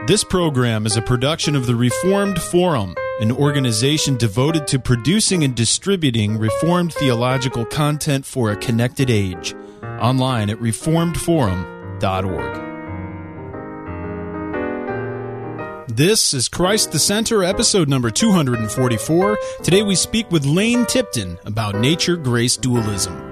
This program is a production of the Reformed Forum, an organization devoted to producing and distributing Reformed theological content for a connected age. Online at reformedforum.org. This is Christ the Center, episode number 244. Today we speak with Lane Tipton about nature-grace dualism.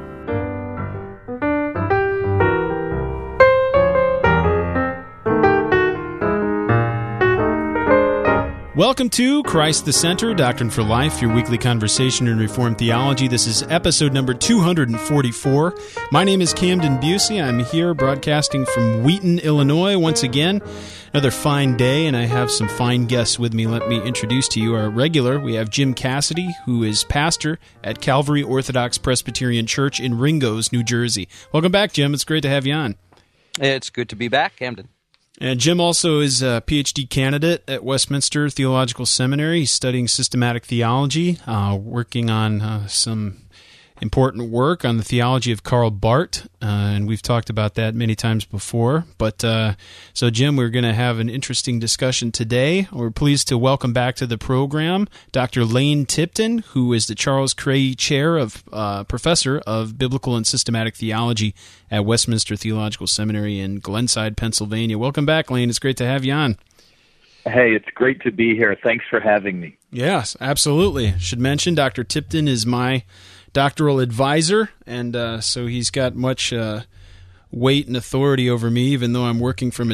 Welcome to Christ the Center, Doctrine for Life, your weekly conversation in Reformed theology. This is episode number 244. My name is Camden Busey. I'm here broadcasting from Wheaton, Illinois. Once again, another fine day, and I have some fine guests with me. Let me introduce to you our regular. We have Jim Cassidy, who is pastor at Calvary Orthodox Presbyterian Church in Ringgoes, New Jersey. Welcome back, Jim. It's great to have you on. It's good to be back, Camden. And Jim also is a PhD candidate at Westminster Theological Seminary. He's studying systematic theology, working on some important work on the theology of Karl Barth, and we've talked about that many times before. But so, Jim, we're going to have an interesting discussion today. We're pleased to welcome back to the program Dr. Lane Tipton, who is the Charles Cray Chair of Professor of Biblical and Systematic Theology at Westminster Theological Seminary in Glenside, Pennsylvania. Welcome back, Lane. It's great to have you on. Hey, it's great to be here. Thanks for having me. Yes, absolutely. Should mention Dr. Tipton is my doctoral advisor, and so he's got much weight and authority over me, even though I'm working from a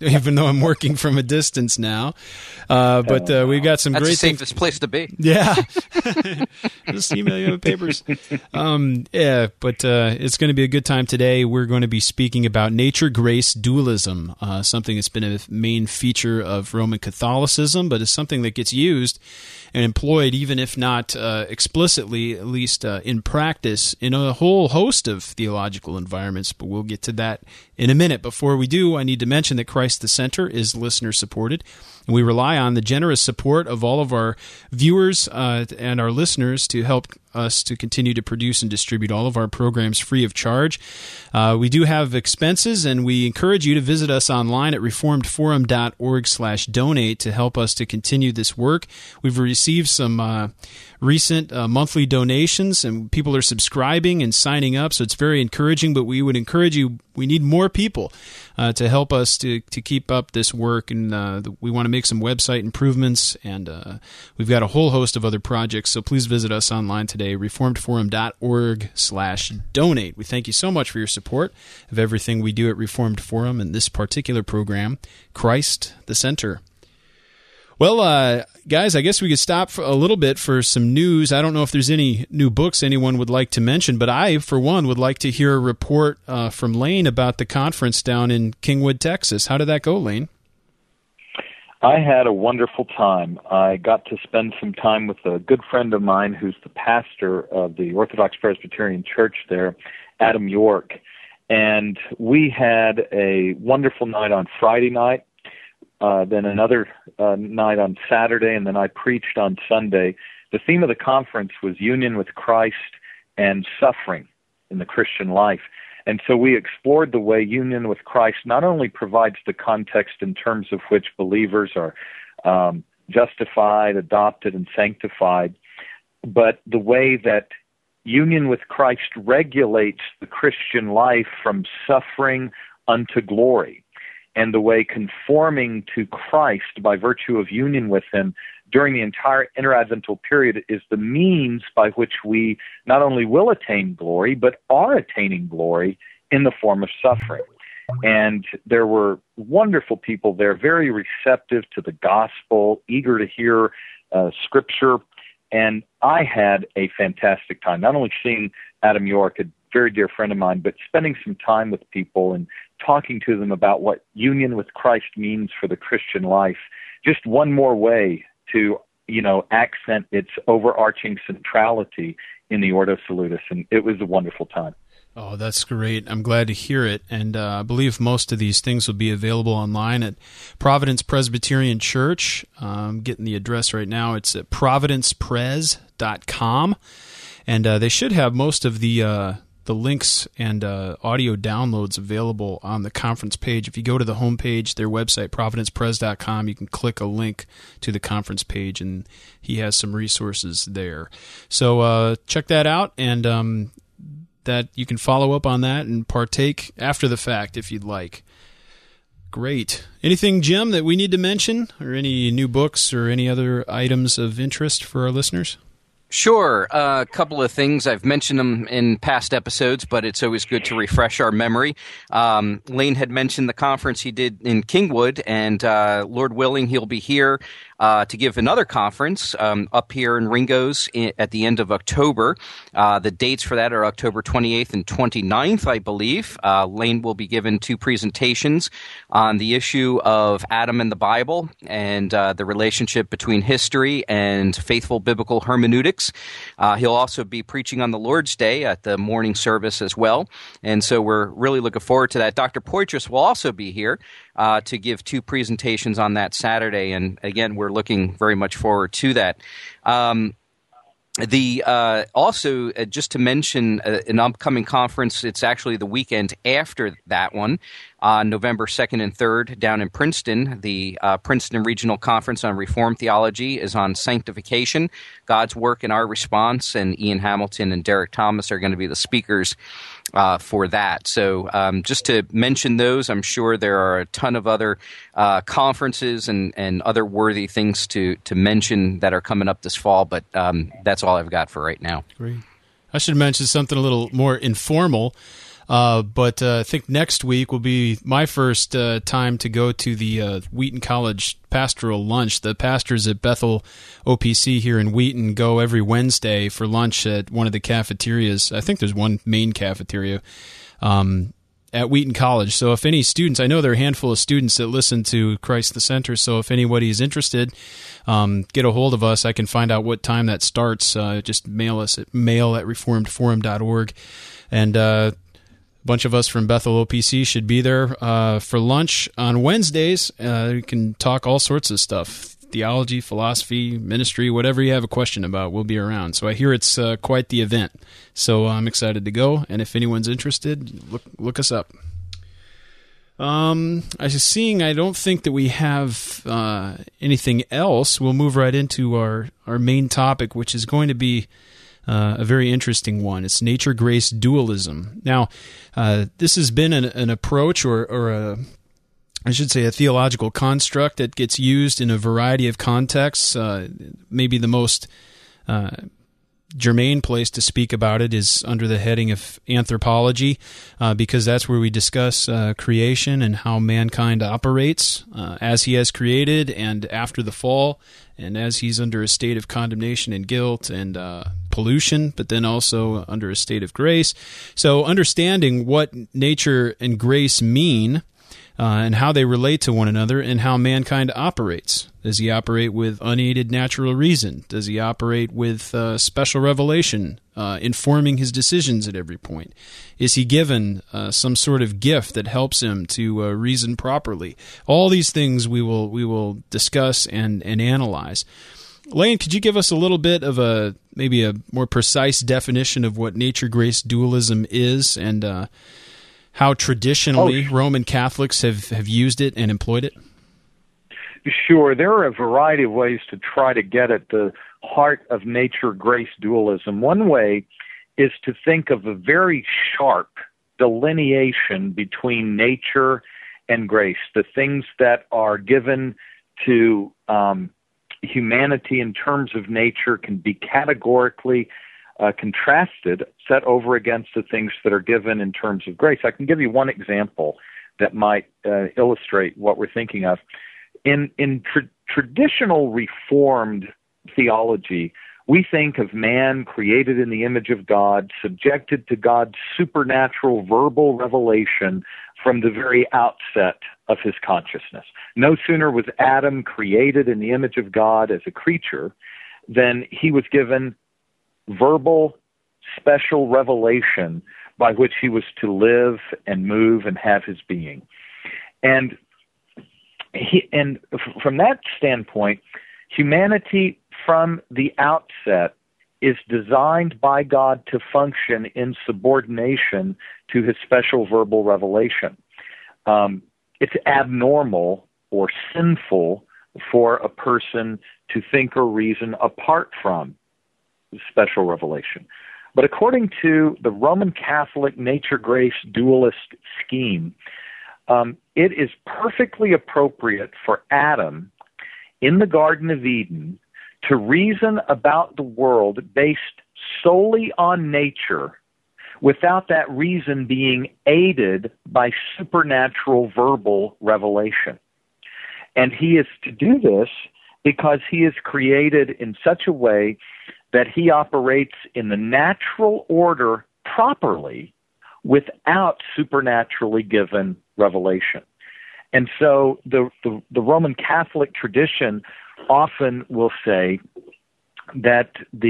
distance now. But we've got some That's great the safest place to be. Yeah, just email you the papers. But it's going to be a good time today. We're going to be speaking about nature-grace dualism, something that's been a main feature of Roman Catholicism, but is something that gets used and employed, even if not explicitly, at least in practice, in a whole host of theological environments. But we'll get to that in a minute. Before we do, I need to mention that Christ the Center is listener-supported, and we rely on the generous support of all of our viewers and our listeners to help us to continue to produce and distribute all of our programs free of charge. We do have expenses, and we encourage you to visit us online at reformedforum.org/donate to help us to continue this work. We've received some recent monthly donations, and people are subscribing and signing up, so it's very encouraging, but we would encourage you, we need more people to help us to keep up this work, and we want to make some website improvements, and we've got a whole host of other projects, so please visit us online today, reformedforum.org/donate. We thank you so much for your support of everything we do at Reformed Forum and this particular program, Christ the Center. Well, guys, I guess we could stop for a little bit for some news. I don't know if there's any new books anyone would like to mention, but I, for one, would like to hear a report from Lane about the conference down in Kingwood, Texas. How did that go, Lane? I had a wonderful time. I got to spend some time with a good friend of mine who's the pastor of the Orthodox Presbyterian Church there, Adam York, and we had a wonderful night on Friday night. Then another night on Saturday, and then I preached on Sunday. The theme of the conference was union with Christ and suffering in the Christian life. And so we explored the way union with Christ not only provides the context in terms of which believers are justified, adopted, and sanctified, but the way that union with Christ regulates the Christian life from suffering unto glory, and the way conforming to Christ by virtue of union with Him during the entire interadvental period is the means by which we not only will attain glory, but are attaining glory in the form of suffering. And there were wonderful people there, very receptive to the gospel, eager to hear Scripture, and I had a fantastic time, not only seeing Adam York, a very dear friend of mine, but spending some time with people and talking to them about what union with Christ means for the Christian life. Just one more way to, accent its overarching centrality in the Ordo Salutis, and it was a wonderful time. Oh, that's great. I'm glad to hear it. And I believe most of these things will be available online at Providence Presbyterian Church. I'm getting the address right now. It's at providencepres.com. And they should have most of the the links and audio downloads available on the conference page. If you go to the homepage, their website, providencepres.com, you can click a link to the conference page, and he has some resources there. So check that out, and that you can follow up on that and partake after the fact if you'd like. Great. Anything, Jim, that we need to mention, or any new books or any other items of interest for our listeners? Sure. A couple of things. I've mentioned them in past episodes, but it's always good to refresh our memory. Lane had mentioned the conference he did in Kingwood, and Lord willing, he'll be here to give another conference up here in Ringo's at the end of October. The dates for that are October 28th and 29th, I believe. Lane will be given 2 presentations on the issue of Adam and the Bible and the relationship between history and faithful biblical hermeneutics. He'll also be preaching on the Lord's Day at the morning service as well, and so we're really looking forward to that. Dr. Poitras will also be here to give 2 presentations on that Saturday, and again, we're looking very much forward to that. Also, just to mention an upcoming conference, it's actually the weekend after that one, on November 2nd and 3rd down in Princeton. The Princeton Regional Conference on Reformed Theology is on sanctification, God's work and our response, and Ian Hamilton and Derek Thomas are going to be the speakers for that. So just to mention those, I'm sure there are a ton of other conferences and other worthy things to mention that are coming up this fall, but that's all I've got for right now. Great. I should mention something a little more informal, but I think next week will be my first time to go to the Wheaton College Pastoral Lunch. The pastors at Bethel OPC here in Wheaton go every Wednesday for lunch at one of the cafeterias. I think there's one main cafeteria at Wheaton College. So if any students, I know there are a handful of students that listen to Christ the Center, so if anybody is interested, get a hold of us. I can find out what time that starts. Just mail us at mail@reformedforum.org. And a bunch of us from Bethel OPC should be there for lunch on Wednesdays. We can talk all sorts of stuff. Theology, philosophy, ministry, whatever you have a question about, we'll be around. So I hear it's quite the event. So I'm excited to go, and if anyone's interested, look us up. I don't think that we have anything else. We'll move right into our main topic, which is going to be a very interesting one. It's nature-grace dualism. Now, this has been an approach or a theological construct that gets used in a variety of contexts. Maybe the most germane place to speak about it is under the heading of anthropology, because that's where we discuss creation and how mankind operates as he has created and after the fall, and as he's under a state of condemnation and guilt and pollution, but then also under a state of grace. So understanding what nature and grace mean, and how they relate to one another, and how mankind operates. Does he operate with unaided natural reason? Does he operate with special revelation, informing his decisions at every point? Is he given some sort of gift that helps him to reason properly? All these things we will discuss and analyze. Lane, could you give us a little bit of maybe a more precise definition of what nature-grace dualism is, and how traditionally Roman Catholics have used it and employed it? Sure. There are a variety of ways to try to get at the heart of nature-grace dualism. One way is to think of a very sharp delineation between nature and grace. The things that are given to humanity in terms of nature can be categorically contrasted, set over against the things that are given in terms of grace. I can give you one example that might illustrate what we're thinking of. In traditional Reformed theology, we think of man created in the image of God, subjected to God's supernatural verbal revelation from the very outset of his consciousness. No sooner was Adam created in the image of God as a creature than he was given verbal, special revelation by which he was to live and move and have his being. And from that standpoint, humanity from the outset is designed by God to function in subordination to his special verbal revelation. It's abnormal or sinful for a person to think or reason apart from special revelation. But according to the Roman Catholic nature-grace dualist scheme, it is perfectly appropriate for Adam in the Garden of Eden to reason about the world based solely on nature without that reason being aided by supernatural verbal revelation. And he is to do this because he is created in such a way that he operates in the natural order properly without supernaturally given revelation. And so the Roman Catholic tradition often will say that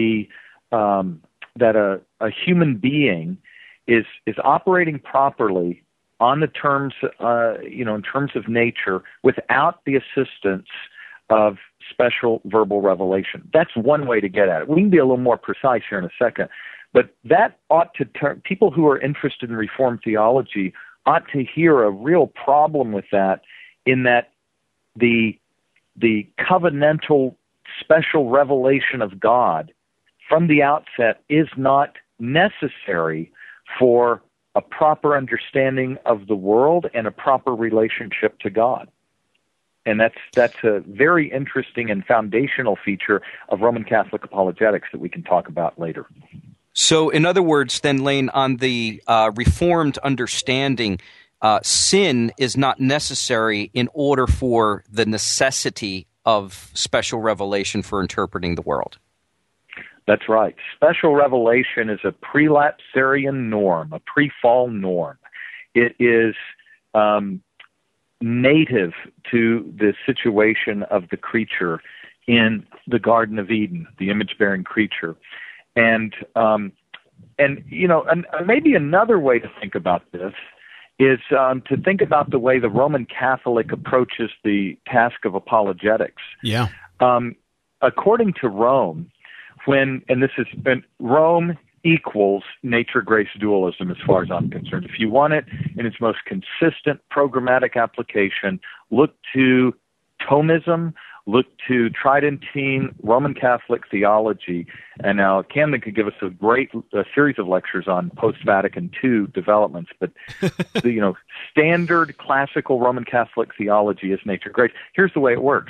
a human being is operating properly on the terms in terms of nature without the assistance of special verbal revelation. That's one way to get at it. We can be a little more precise here in a second, but that ought to turn people who are interested in Reformed theology ought to hear a real problem with that, in that the covenantal special revelation of God from the outset is not necessary for a proper understanding of the world and a proper relationship to God. And that's a very interesting and foundational feature of Roman Catholic apologetics that we can talk about later. So, in other words, then, Lane, on the Reformed understanding, sin is not necessary in order for the necessity of special revelation for interpreting the world. That's right. Special revelation is a prelapsarian norm, a pre-fall norm. It is native to the situation of the creature in the Garden of Eden, the image-bearing creature. And maybe another way to think about this is to think about the way the Roman Catholic approaches the task of apologetics. Yeah. According to Rome, Rome equals nature-grace dualism as far as I'm concerned. If you want it in its most consistent programmatic application, look to Thomism, look to Tridentine Roman Catholic theology. And now Camden could give us a great series of lectures on post-Vatican II developments, but standard classical Roman Catholic theology is nature-grace. Here's the way it works.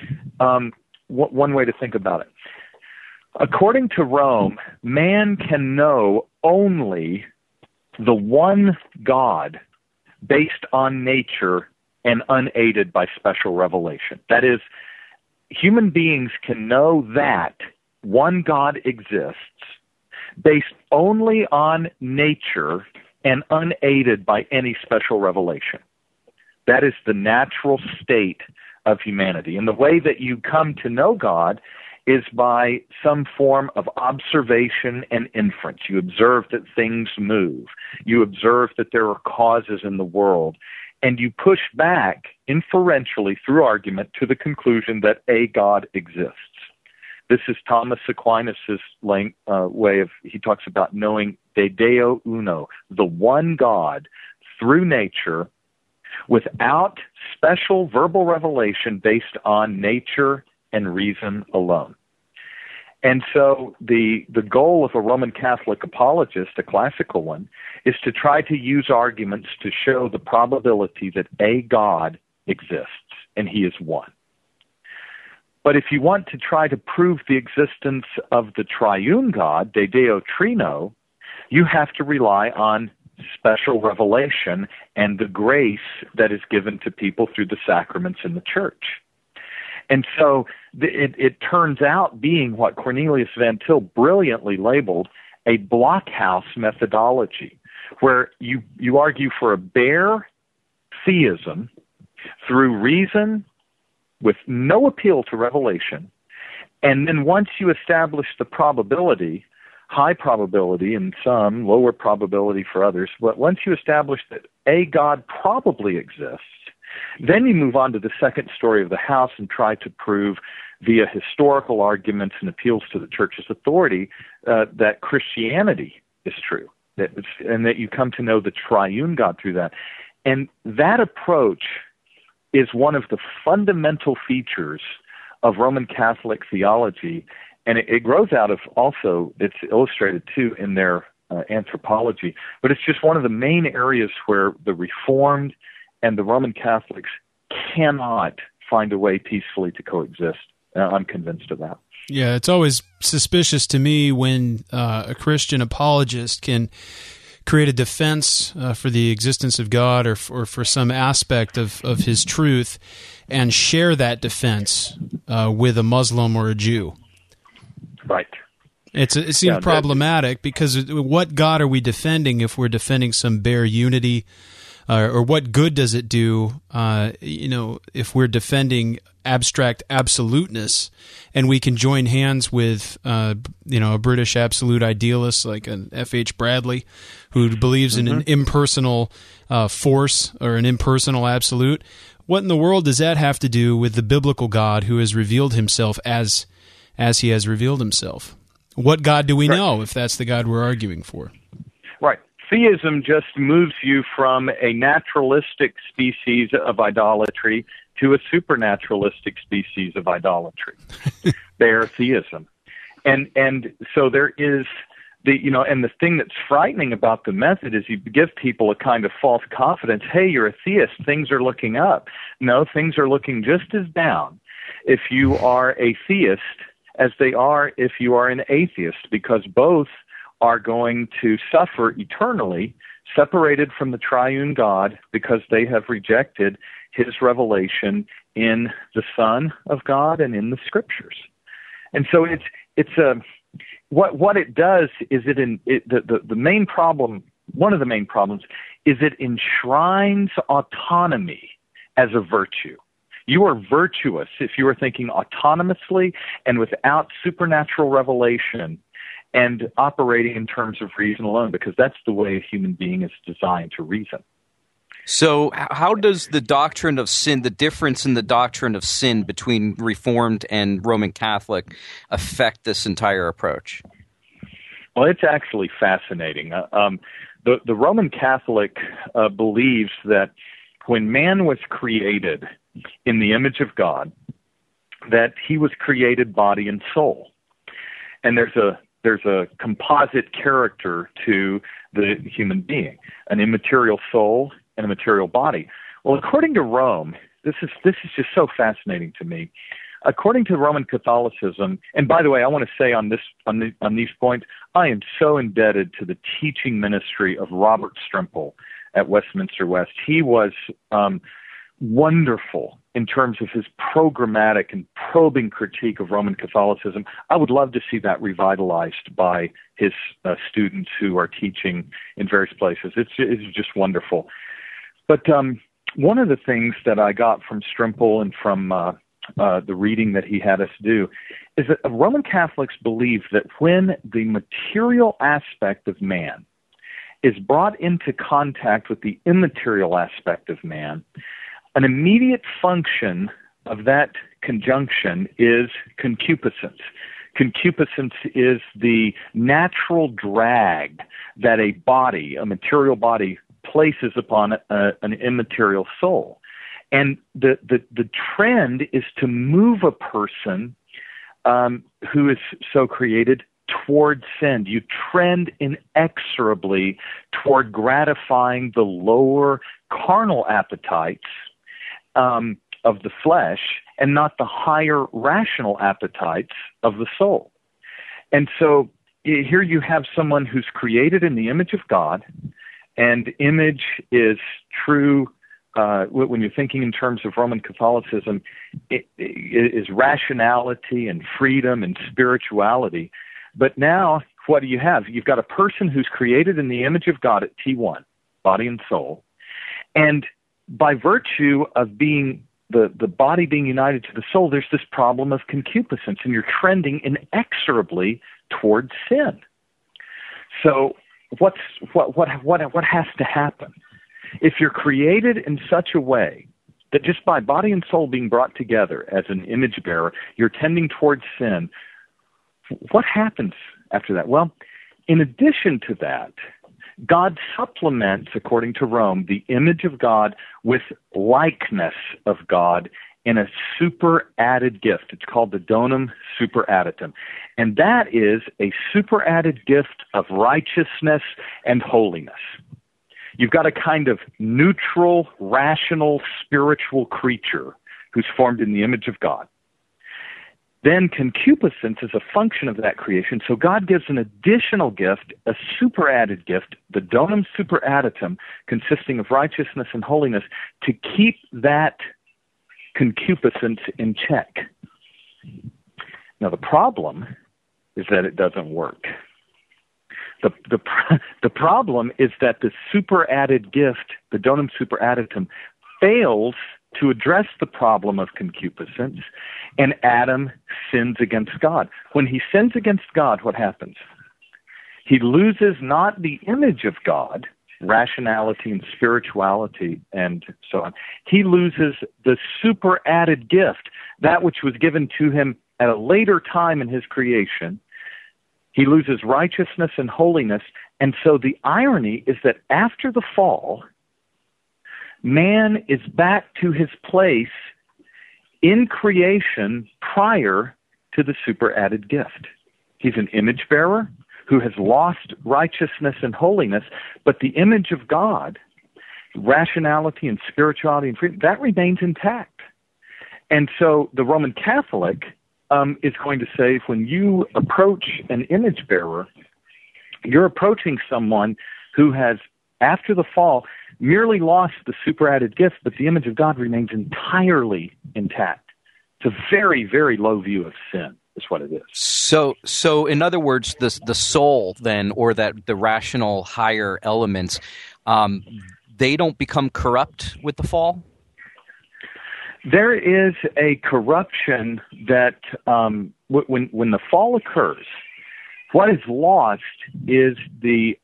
One way to think about it. According to Rome, man can know only the one God based on nature and unaided by special revelation. That is, human beings can know that one God exists based only on nature and unaided by any special revelation. That is the natural state of humanity. And the way that you come to know God is by some form of observation and inference. You observe that things move. You observe that there are causes in the world. And you push back inferentially through argument to the conclusion that a God exists. This is Thomas Aquinas' way of, he talks about knowing de Deo uno, the one God through nature without special verbal revelation based on nature and reason alone. And so the goal of a Roman Catholic apologist, a classical one, is to try to use arguments to show the probability that a God exists, and he is one. But if you want to try to prove the existence of the triune God, de Deo Trino, you have to rely on special revelation and the grace that is given to people through the sacraments in the church. And so it turns out being what Cornelius Van Til brilliantly labeled a blockhouse methodology, where you argue for a bare theism through reason with no appeal to revelation, and then once you establish the probability, high probability in some, lower probability for others, but once you establish that a God probably exists, Then you move on to the second story of the house and try to prove via historical arguments and appeals to the church's authority that Christianity is true, and that you come to know the triune God through that. And that approach is one of the fundamental features of Roman Catholic theology, and it grows out of also, it's illustrated too in their anthropology, but it's just one of the main areas where the Reformed and the Roman Catholics cannot find a way peacefully to coexist. I'm convinced of that. Yeah, it's always suspicious to me when a Christian apologist can create a defense for the existence of God or for some aspect of his truth and share that defense with a Muslim or a Jew. Right. It seems problematic because what God are we defending if we're defending some bare unity? Or what good does it do, if we're defending abstract absoluteness, and we can join hands with, a British absolute idealist like an F.H. Bradley, who believes in an impersonal force or an impersonal absolute? What in the world does that have to do with the biblical God who has revealed himself as he has revealed himself? What God do we know if that's the God we're arguing for? Right. Theism just moves you from a naturalistic species of idolatry to a supernaturalistic species of idolatry. Bare theism. And so there is and the thing that's frightening about the method is you give people a kind of false confidence. Hey, you're a theist. Things are looking up. No, things are looking just as down if you are a theist as they are if you are an atheist, because both are going to suffer eternally, separated from the triune God, because they have rejected his revelation in the Son of God and in the Scriptures. And so what it does is the main problem, one of the main problems, is it enshrines autonomy as a virtue. You are virtuous if you are thinking autonomously and without supernatural revelation and operating in terms of reason alone, because that's the way a human being is designed to reason. So how does the doctrine of sin, the difference in the doctrine of sin between Reformed and Roman Catholic, affect this entire approach? Well, it's actually fascinating. The Roman Catholic believes that when man was created in the image of God, that he was created body and soul. And there's a composite character to the human being, an immaterial soul and a material body. Well, according to Rome, this is just so fascinating to me. According to Roman Catholicism, and by the way, I want to say on these points, I am so indebted to the teaching ministry of Robert Strimple at Westminster West. He was wonderful in terms of his programmatic and probing critique of Roman Catholicism. I would love to see that revitalized by his students who are teaching in various places. It's just wonderful. But one of the things that I got from Strimple and from the reading that he had us do is that Roman Catholics believe that when the material aspect of man is brought into contact with the immaterial aspect of man, an immediate function of that conjunction is concupiscence. Concupiscence is the natural drag that a material body, places upon an immaterial soul. And the trend is to move a person who is so created toward sin. You trend inexorably toward gratifying the lower carnal appetites of the flesh and not the higher rational appetites of the soul. And so here you have someone who's created in the image of God, and image is true. When you're thinking in terms of Roman Catholicism, it is rationality and freedom and spirituality. But now, what do you have? You've got a person who's created in the image of God at T1, body and soul, and by virtue of being the body being united to the soul, there's this problem of concupiscence, and you're trending inexorably towards sin. So, what has to happen? If you're created in such a way that just by body and soul being brought together as an image bearer, you're tending towards sin. What happens after that? Well, in addition to that, God supplements, according to Rome, the image of God with likeness of God in a superadded gift. It's called the donum superadditum. And that is a superadded gift of righteousness and holiness. You've got a kind of neutral, rational, spiritual creature who's formed in the image of God. Then concupiscence is a function of that creation, so God gives an additional gift, a superadded gift, the donum superadditum, consisting of righteousness and holiness, to keep that concupiscence in check. Now, the problem is that it doesn't work. The problem is that the superadded gift, the donum superadditum, fails to address the problem of concupiscence, and Adam sins against God. When he sins against God, what happens? He loses not the image of God, rationality and spirituality and so on. He loses the superadded gift, that which was given to him at a later time in his creation. He loses righteousness and holiness, and so the irony is that after the fall, man is back to his place in creation prior to the superadded gift. He's an image bearer who has lost righteousness and holiness, but the image of God, rationality and spirituality and freedom, that remains intact. And so the Roman Catholic is going to say, when you approach an image bearer, you're approaching someone who has, after the fall, merely lost the superadded gift, but the image of God remains entirely intact. It's a very, very low view of sin, is what it is. So in other words, the soul then, or that the rational higher elements, they don't become corrupt with the fall? There is a corruption that when the fall occurs, what is lost is these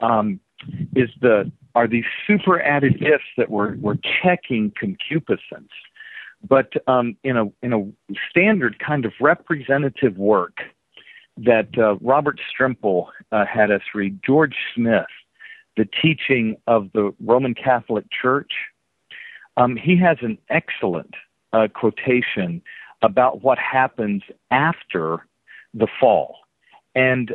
superadded gifts that we're checking concupiscence. But in a standard kind of representative work that Robert Strimple had us read, George Smith, The Teaching of the Roman Catholic Church, he has an excellent quotation about what happens after the fall, and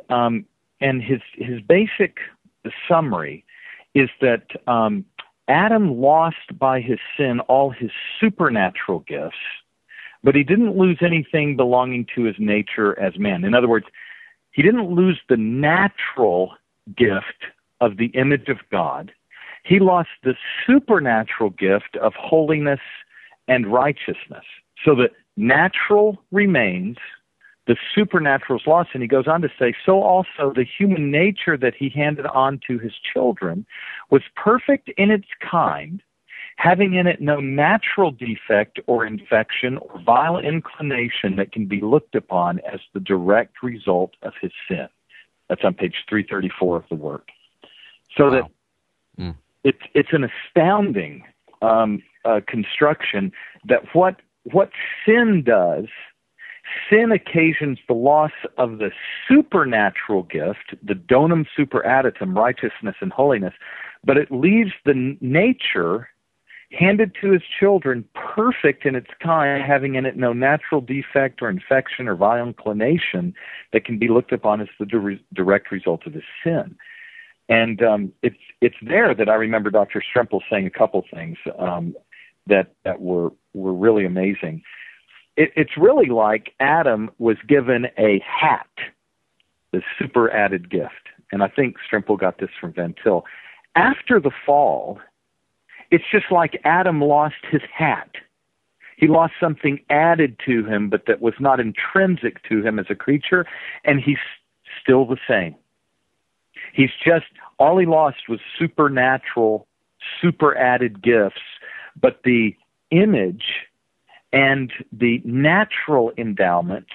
his basic summary is that Adam lost by his sin all his supernatural gifts, but he didn't lose anything belonging to his nature as man. In other words, he didn't lose the natural gift of the image of God. He lost the supernatural gift of holiness and righteousness. So the natural remains, the supernatural is lost, and he goes on to say, so also the human nature that he handed on to his children was perfect in its kind, having in it no natural defect or infection or vile inclination that can be looked upon as the direct result of his sin. That's on page 334 of the work. So wow. That it's an astounding construction that what sin does. Sin occasions the loss of the supernatural gift, the donum superadditum, righteousness and holiness, but it leaves the nature handed to his children perfect in its kind, having in it no natural defect or infection or vile inclination that can be looked upon as the direct result of his sin. And it's there that I remember Dr. Strimple saying a couple things that were really amazing. It's really like Adam was given a hat, the superadded gift. And I think Strimple got this from Van Til. After the fall, it's just like Adam lost his hat. He lost something added to him, but that was not intrinsic to him as a creature, and he's still the same. He's just, all he lost was supernatural, superadded gifts, but the image and the natural endowments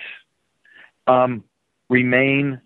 remain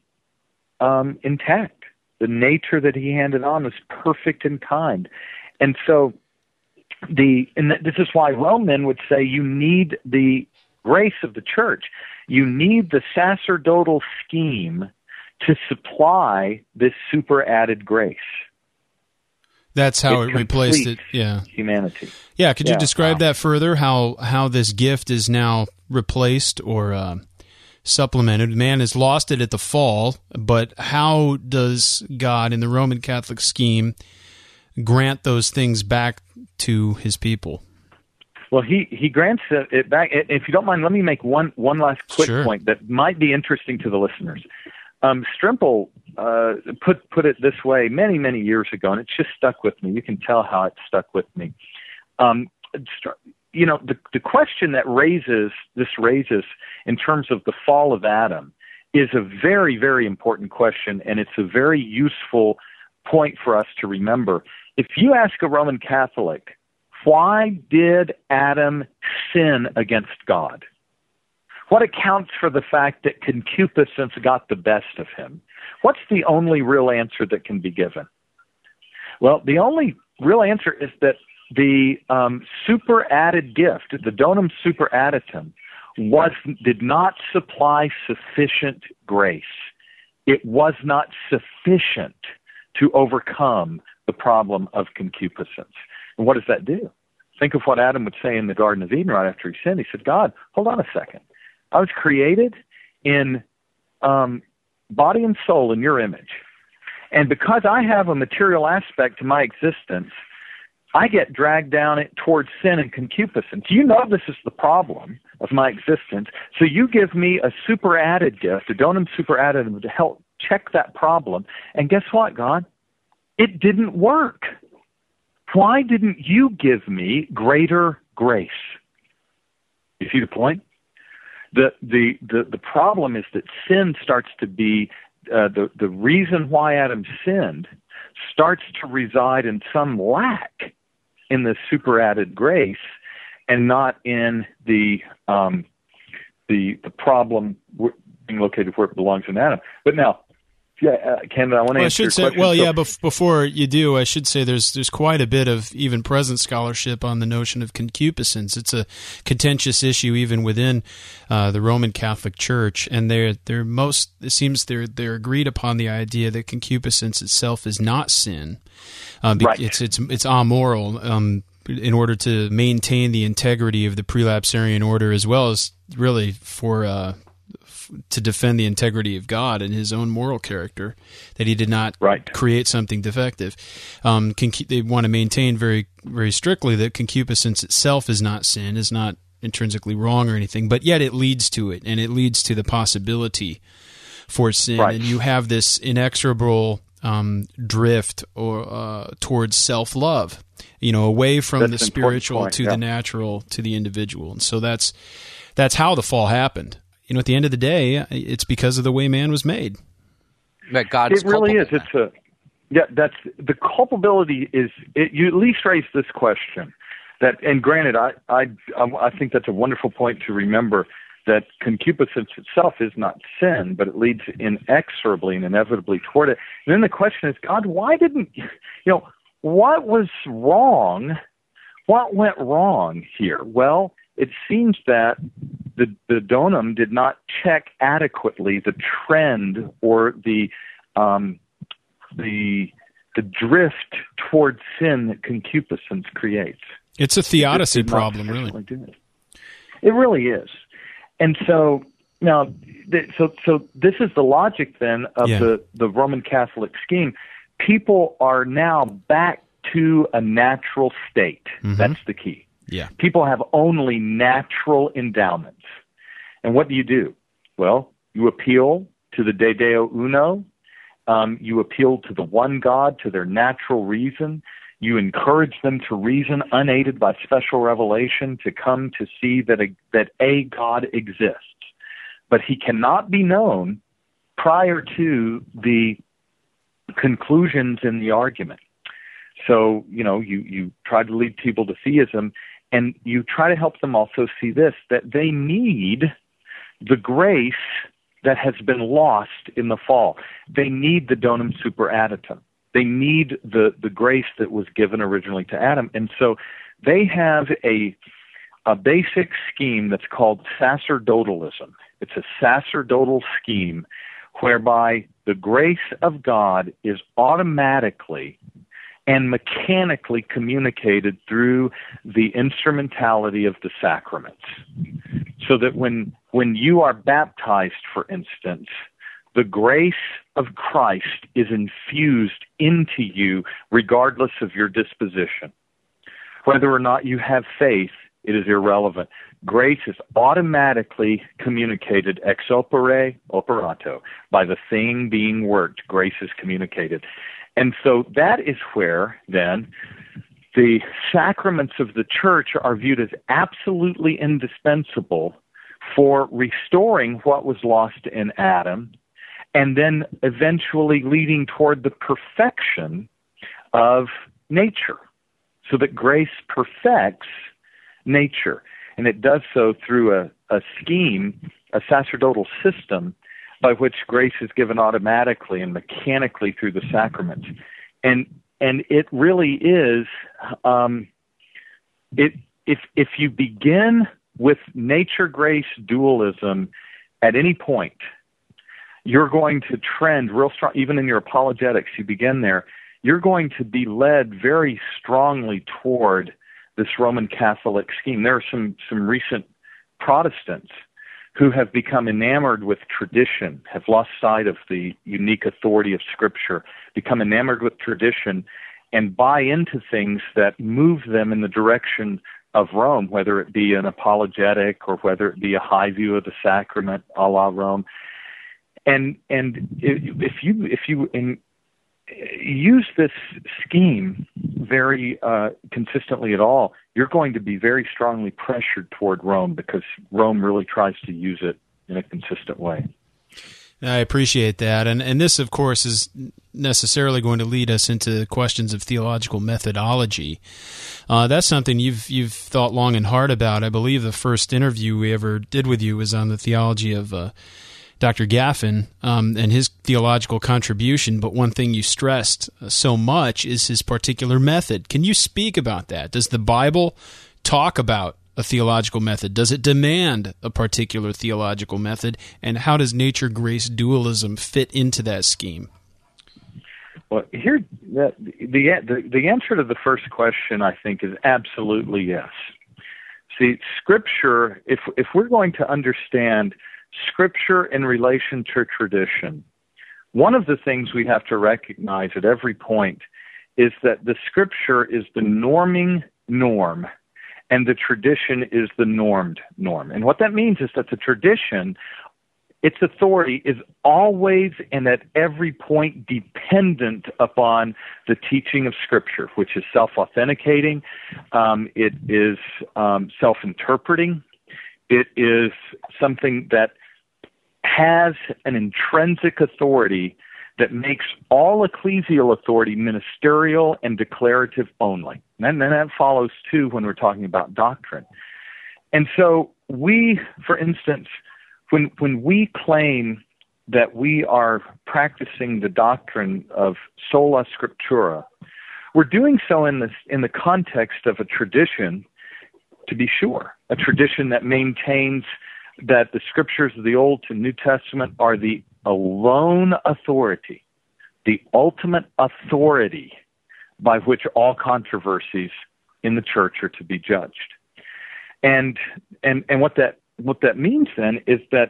intact. The nature that he handed on was perfect and kind. And so this is why Roman would say you need the grace of the church. You need the sacerdotal scheme to supply this super added grace. That's how it replaced it. Yeah, humanity. Yeah, could you describe that further? How this gift is now replaced or supplemented? Man has lost it at the fall, but how does God in the Roman Catholic scheme grant those things back to His people? Well, he grants it back. If you don't mind, let me make one last quick point that might be interesting to the listeners. Strimple put it this way many years ago, and it's just stuck with me. You can tell how it stuck with me. The question that raises in terms of the fall of Adam is a very, very important question, and it's a very useful point for us to remember. If you ask a Roman Catholic, why did Adam sin against God? What accounts for the fact that concupiscence got the best of him? What's the only real answer that can be given? Well, the only real answer is that the superadded gift, the donum superadditum, did not supply sufficient grace. It was not sufficient to overcome the problem of concupiscence. And what does that do? Think of what Adam would say in the Garden of Eden right after he sinned. He said, God, hold on a second. I was created in body and soul in your image. And because I have a material aspect to my existence, I get dragged down towards sin and concupiscence. You know this is the problem of my existence, so you give me a superadded gift, a donum superadditum, to help check that problem. And guess what, God? It didn't work. Why didn't you give me greater grace? You see the point? The problem is that sin starts to be the reason why Adam sinned starts to reside in some lack in the superadded grace, and not in the problem being located where it belongs in Adam. But now, Ken, I want to answer your question. Well, yeah, before you do, I should say there's quite a bit of even present scholarship on the notion of concupiscence. It's a contentious issue even within the Roman Catholic Church, and it seems they're agreed upon the idea that concupiscence itself is not sin. Right. It's amoral in order to maintain the integrity of the prelapsarian order, as well as really to defend the integrity of God and His own moral character, that He did not create something defective. They want to maintain very, very strictly that concupiscence itself is not sin, is not intrinsically wrong or anything, but yet it leads to it, and it leads to the possibility for sin. Right. And you have this inexorable drift towards self-love, away from the spiritual to the natural to the individual. And so that's how the fall happened. At the end of the day, it's because of the way man was made. That God is really is. That's the culpability is. You at least raised this question. And granted, I think that's a wonderful point to remember, that concupiscence itself is not sin, but it leads inexorably and inevitably toward it. And then the question is, God, why didn't what was wrong? What went wrong here? Well, it seems that the donum did not check adequately the trend or the drift towards sin that concupiscence creates. It's a theodicy problem, really. It really is. And so now, so this is the logic then of the Roman Catholic scheme. People are now back to a natural state. Mm-hmm. That's the key. Yeah. People have only natural endowments. And what do? Well, you appeal to the De Deo Uno. You appeal to the one God, to their natural reason. You encourage them to reason unaided by special revelation, to come to see that a God exists. But He cannot be known prior to the conclusions in the argument. So, you try to lead people to theism, and you try to help them also see this, that they need the grace that has been lost in the fall. They need the donum superadditum. They need the grace that was given originally to Adam. And so they have a basic scheme that's called sacerdotalism. It's a sacerdotal scheme whereby the grace of God is automatically and mechanically communicated through the instrumentality of the sacraments. So that when you are baptized, for instance, the grace of Christ is infused into you regardless of your disposition. Whether or not you have faith, it is irrelevant. Grace is automatically communicated ex opere operato. By the thing being worked, grace is communicated. And so that is where, then, the sacraments of the church are viewed as absolutely indispensable for restoring what was lost in Adam, and then eventually leading toward the perfection of nature, so that grace perfects nature. And it does so through a scheme, a sacerdotal system, by which grace is given automatically and mechanically through the sacraments. And it really is, if you begin with nature-grace dualism at any point, you're going to trend real strong, even in your apologetics, you begin there, you're going to be led very strongly toward this Roman Catholic scheme. There are some recent Protestants who have become enamored with tradition, have lost sight of the unique authority of Scripture, become enamored with tradition, and buy into things that move them in the direction of Rome, whether it be an apologetic or whether it be a high view of the sacrament, a la Rome. And if you use this scheme very consistently at all, you're going to be very strongly pressured toward Rome, because Rome really tries to use it in a consistent way. I appreciate that. And this, of course, is necessarily going to lead us into questions of theological methodology. That's something you've thought long and hard about. I believe the first interview we ever did with you was on the theology of Dr. Gaffin and his theological contribution, but one thing you stressed so much is his particular method. Can you speak about that? Does the Bible talk about a theological method? Does it demand a particular theological method? And how does nature-grace dualism fit into that scheme? Well, here the answer to the first question, I think, is absolutely yes. See, Scripture, if we're going to understand Scripture in relation to tradition, one of the things we have to recognize at every point is that the Scripture is the norming norm, and the tradition is the normed norm. And what that means is that the tradition, its authority, is always and at every point dependent upon the teaching of Scripture, which is self-authenticating, it is self-interpreting, it is something that has an intrinsic authority that makes all ecclesial authority ministerial and declarative only. And then that follows, too, when we're talking about doctrine. And so we, for instance, when we claim that we are practicing the doctrine of sola scriptura, we're doing so in the context of a tradition, to be sure, a tradition that maintains that the Scriptures of the Old to New Testament are the alone authority, the ultimate authority by which all controversies in the church are to be judged. And what that means then is that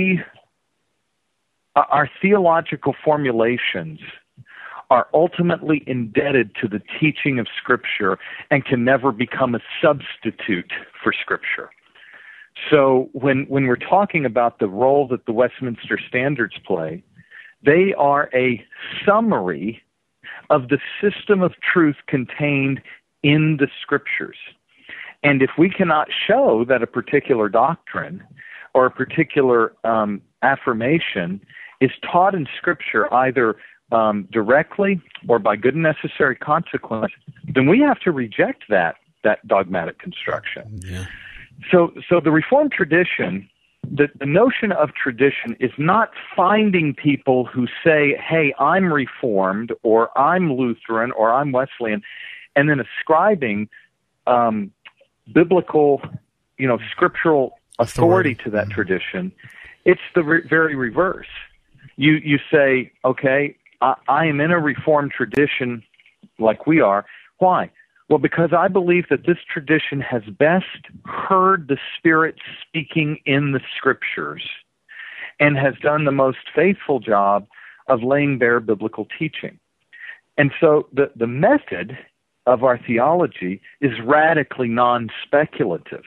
our theological formulations are ultimately indebted to the teaching of Scripture and can never become a substitute for Scripture. So when we're talking about the role that the Westminster Standards play, they are a summary of the system of truth contained in the Scriptures. And if we cannot show that a particular doctrine or a particular affirmation is taught in Scripture either directly or by good and necessary consequence, then we have to reject that dogmatic construction. Yeah. So the Reformed tradition, the notion of tradition is not finding people who say, hey, I'm Reformed, or I'm Lutheran, or I'm Wesleyan, and then ascribing biblical, scriptural authority to that tradition. It's the very reverse. You say, okay, I am in a Reformed tradition like we are. Why? Well, because I believe that this tradition has best heard the Spirit speaking in the Scriptures and has done the most faithful job of laying bare biblical teaching. And so the method of our theology is radically non-speculative.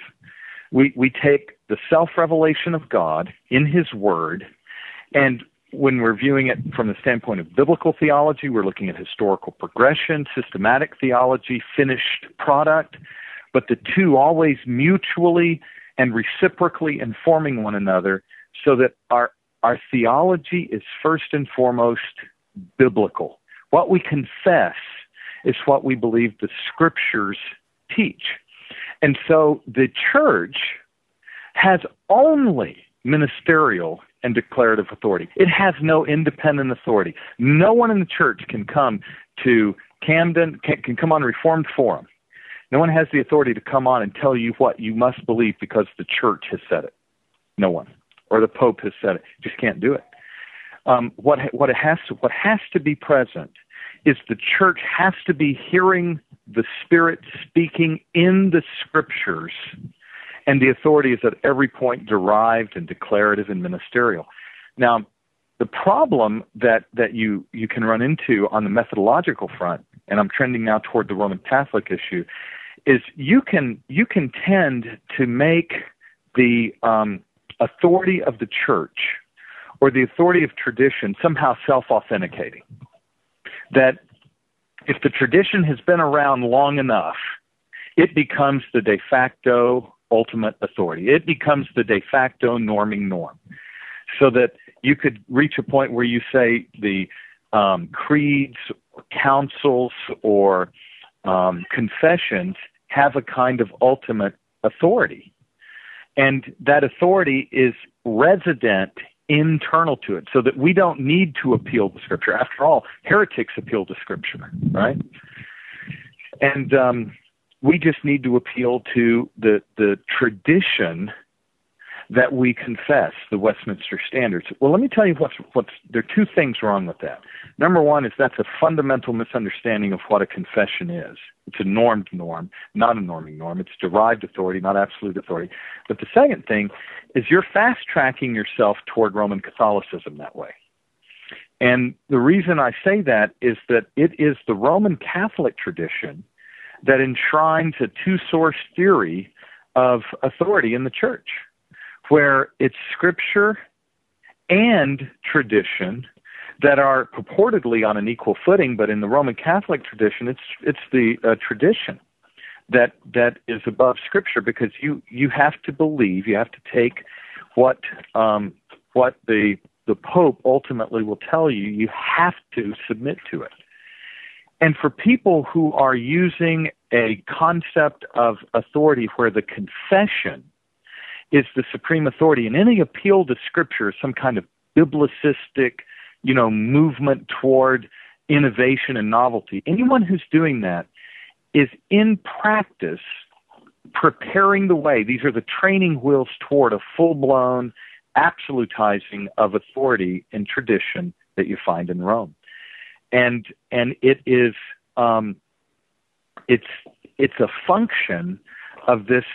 We take the self-revelation of God in His Word, and when we're viewing it from the standpoint of biblical theology, we're looking at historical progression, systematic theology, finished product, but the two always mutually and reciprocally informing one another so that our theology is first and foremost biblical. What we confess is what we believe the Scriptures teach. And so the church has only ministerial and declarative authority. It has no independent authority. No one in the church can come to Camden, can come on Reformed Forum. No one has the authority to come on and tell you what you must believe because the church has said it. No one. Or the Pope has said it. Just can't do it. What has to be present is the church has to be hearing the Spirit speaking in the Scriptures, and the authority is at every point derived and declarative and ministerial. Now, the problem that you can run into on the methodological front, and I'm trending now toward the Roman Catholic issue, is you can tend to make the authority of the church or the authority of tradition somehow self-authenticating. That if the tradition has been around long enough, it becomes the de facto ultimate authority. It becomes the de facto norming norm. So that you could reach a point where you say the creeds, or councils, or confessions have a kind of ultimate authority. And that authority is resident internal to it, so that we don't need to appeal to Scripture. After all, heretics appeal to Scripture, right? And we just need to appeal to the tradition that we confess, the Westminster Standards. Well, let me tell you there are two things wrong with that. Number one is that's a fundamental misunderstanding of what a confession is. It's a normed norm, not a norming norm. It's derived authority, not absolute authority. But the second thing is you're fast-tracking yourself toward Roman Catholicism that way. And the reason I say that is that it is the Roman Catholic tradition that enshrines a two-source theory of authority in the church, where it's Scripture and tradition that are purportedly on an equal footing, but in the Roman Catholic tradition, it's the tradition that is above Scripture, because you have to believe, you have to take what the Pope ultimately will tell you. You have to submit to it. And for people who are using a concept of authority where the confession is the supreme authority, and any appeal to Scripture is some kind of biblicistic, movement toward innovation and novelty, anyone who's doing that is in practice preparing the way. These are the training wheels toward a full-blown absolutizing of authority and tradition that you find in Rome. And it is it's a function of this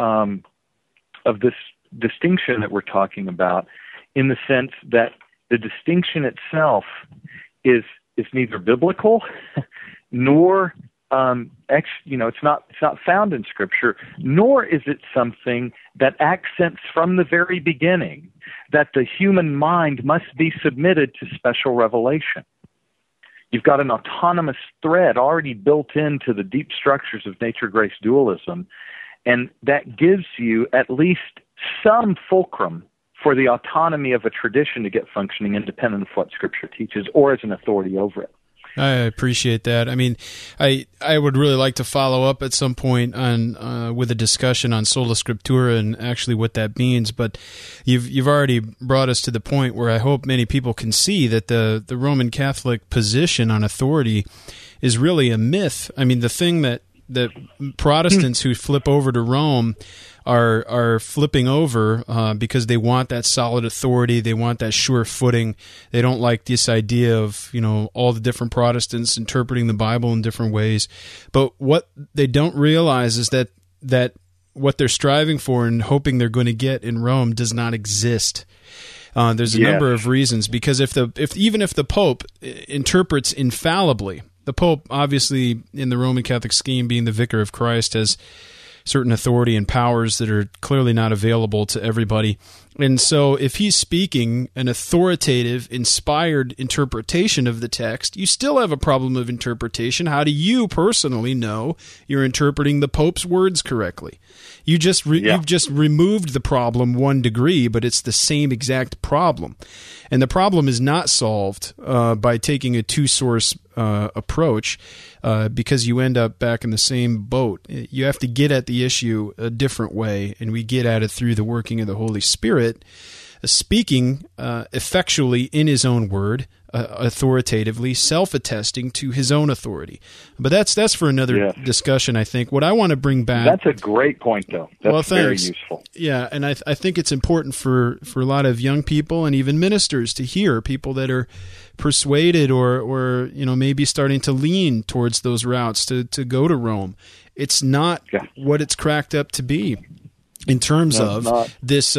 distinction that we're talking about, in the sense that the distinction itself is neither biblical nor it's not found in Scripture, nor is it something that accents from the very beginning that the human mind must be submitted to special revelation. You've got an autonomous thread already built into the deep structures of nature-grace dualism, and that gives you at least some fulcrum for the autonomy of a tradition to get functioning independent of what Scripture teaches or as an authority over it. I appreciate that. I mean, I would really like to follow up at some point on with a discussion on sola scriptura and actually what that means. But you've already brought us to the point where I hope many people can see that the Roman Catholic position on authority is really a myth. I mean, the thing that that Protestants who flip over to Rome are flipping over because they want that solid authority. They want that sure footing. They don't like this idea of, all the different Protestants interpreting the Bible in different ways. But what they don't realize is that what they're striving for and hoping they're going to get in Rome does not exist. There's a number of reasons, because even if the Pope interprets infallibly, the Pope, obviously, in the Roman Catholic scheme, being the vicar of Christ, has certain authority and powers that are clearly not available to everybody. And so if he's speaking an authoritative, inspired interpretation of the text, you still have a problem of interpretation. How do you personally know you're interpreting the Pope's words correctly? You've just removed the problem 1 degree, but it's the same exact problem. And the problem is not solved by taking a two-source approach, because you end up back in the same boat. You have to get at the issue a different way, and we get at it through the working of the Holy Spirit, speaking effectually in His own word, authoritatively, self-attesting to His own authority. But that's for another discussion, I think. What I want to bring back... That's a great point, though. That's very useful. Yeah, and I think it's important for a lot of young people and even ministers to hear, people that are persuaded or maybe starting to lean towards those routes to go to Rome. It's not what it's cracked up to be in terms of this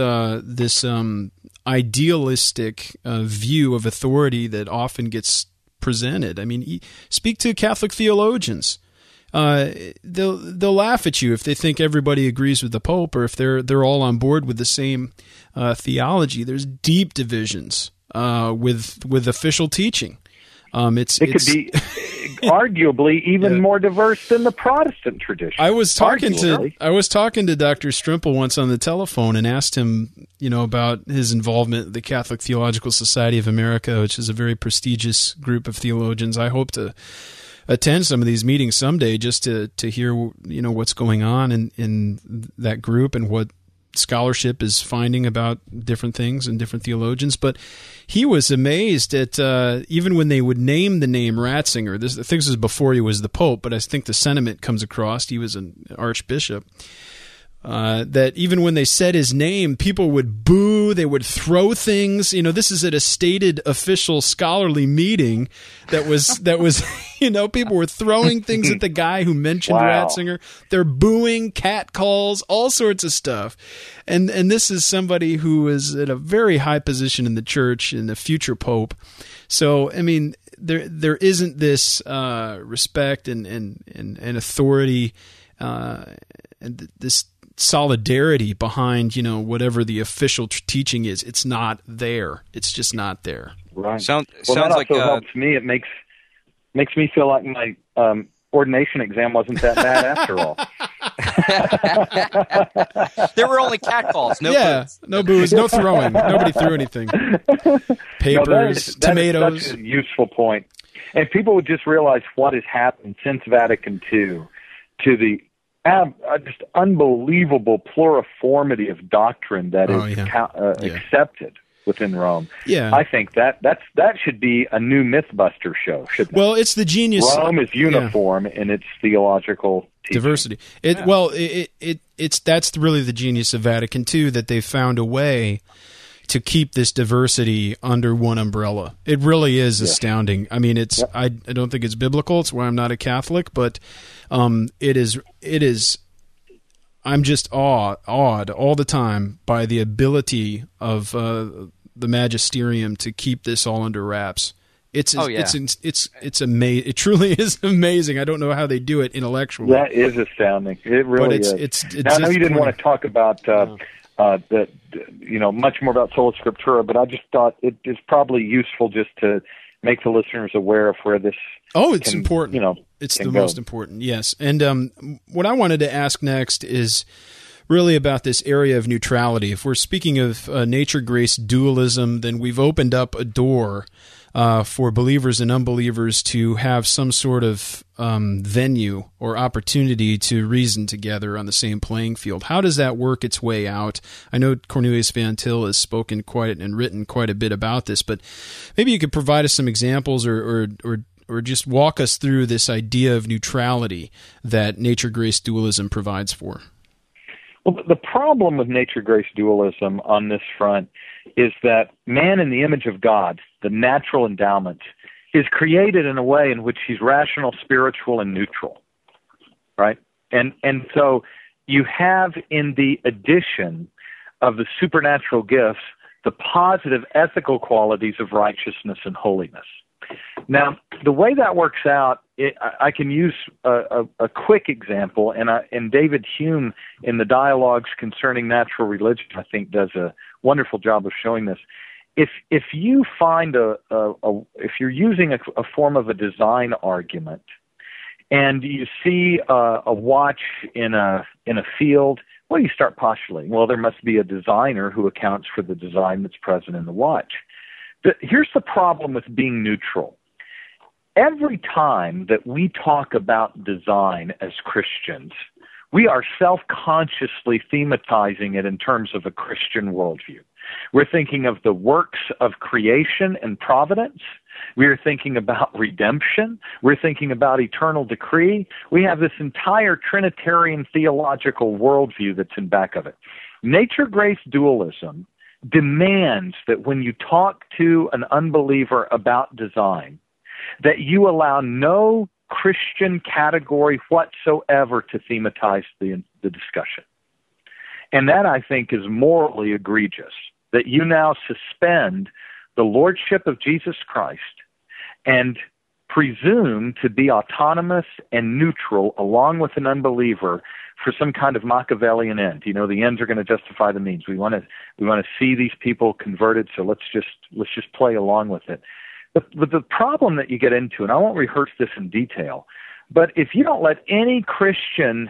idealistic view of authority that often gets presented. I mean, speak to Catholic theologians. They'll laugh at you if they think everybody agrees with the Pope, or if they're all on board with the same theology. There's deep divisions with official teaching. It could be arguably even more diverse than the Protestant tradition. I was talking to Dr. Strimple once on the telephone and asked him, about his involvement in the Catholic Theological Society of America, which is a very prestigious group of theologians. I hope to attend some of these meetings someday just to hear what's going on in that group and what scholarship is finding about different things and different theologians. But he was amazed at even when they would name the name Ratzinger. I think this was before he was the Pope, but I think the sentiment comes across. He was an archbishop. That even when they said his name, people would boo, they would throw things. This is at a stated official scholarly meeting that was people were throwing things at the guy who mentioned Ratzinger. They're booing, cat calls, all sorts of stuff. And this is somebody who is at a very high position in the church and the future Pope. So, I mean, there isn't this respect and authority and this solidarity behind whatever the official teaching is. It's not there. It's just not there. Right. Sounds that like also helps me. It makes me feel like my ordination exam wasn't that bad after all. There were only cat calls. No booze, no throwing. Nobody threw anything. Papers, tomatoes. That's a useful point. And people would just realize what has happened since Vatican II to the just unbelievable pluriformity of doctrine that is accepted within Rome. Yeah. I think that should be a new Mythbuster show, shouldn't it? Well, it's the genius. Rome is uniform in its theological teaching. Diversity. That's really the genius of Vatican II, that they found a way to keep this diversity under one umbrella. It really is astounding. I mean, I don't think it's biblical. It's why I'm not a Catholic, but it is. I'm just awed all the time by the ability of the magisterium to keep this all under wraps. It's amazing. It truly is amazing. I don't know how they do it intellectually. That is astounding. It really is. Now, I know you didn't want to talk about much more about Sola Scriptura, but I just thought it is probably useful just to make the listeners aware of where this. Oh, it's important. It's the most important. Yes, and what I wanted to ask next is really about this area of neutrality. If we're speaking of nature-grace dualism, then we've opened up a door for believers and unbelievers to have some sort of venue or opportunity to reason together on the same playing field. How does that work its way out? I know Cornelius Van Til has spoken and written quite a bit about this, but maybe you could provide us some examples or or just walk us through this idea of neutrality that nature-grace dualism provides for. Well, the problem with nature-grace dualism on this front is that man in the image of God, the natural endowment, is created in a way in which he's rational, spiritual, and neutral, right? And so you have in the addition of the supernatural gifts the positive ethical qualities of righteousness and holiness. Now, the way that works out, I can use a quick example, and David Hume in the Dialogues Concerning Natural Religion, I think, does a wonderful job of showing this. If you find if you're using a form of a design argument, and you see a watch in a field, well, you start postulating, well, there must be a designer who accounts for the design that's present in the watch. Here's the problem with being neutral. Every time that we talk about design as Christians, we are self-consciously thematizing it in terms of a Christian worldview. We're thinking of the works of creation and providence. We're thinking about redemption. We're thinking about eternal decree. We have this entire Trinitarian theological worldview that's in back of it. Nature-grace dualism demands that when you talk to an unbeliever about design, that you allow no Christian category whatsoever to thematize the discussion. And that, I think, is morally egregious, that you now suspend the lordship of Jesus Christ and presume to be autonomous and neutral along with an unbeliever for some kind of Machiavellian end. You know, the ends are going to justify the means. We want to see these people converted, so let's just play along with it. But the problem that you get into, and I won't rehearse this in detail, but if you don't let any Christian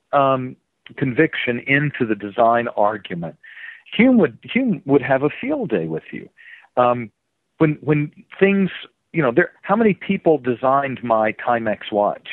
conviction into the design argument, Hume would have a field day with you. When things, you know, how many people designed my Timex watch?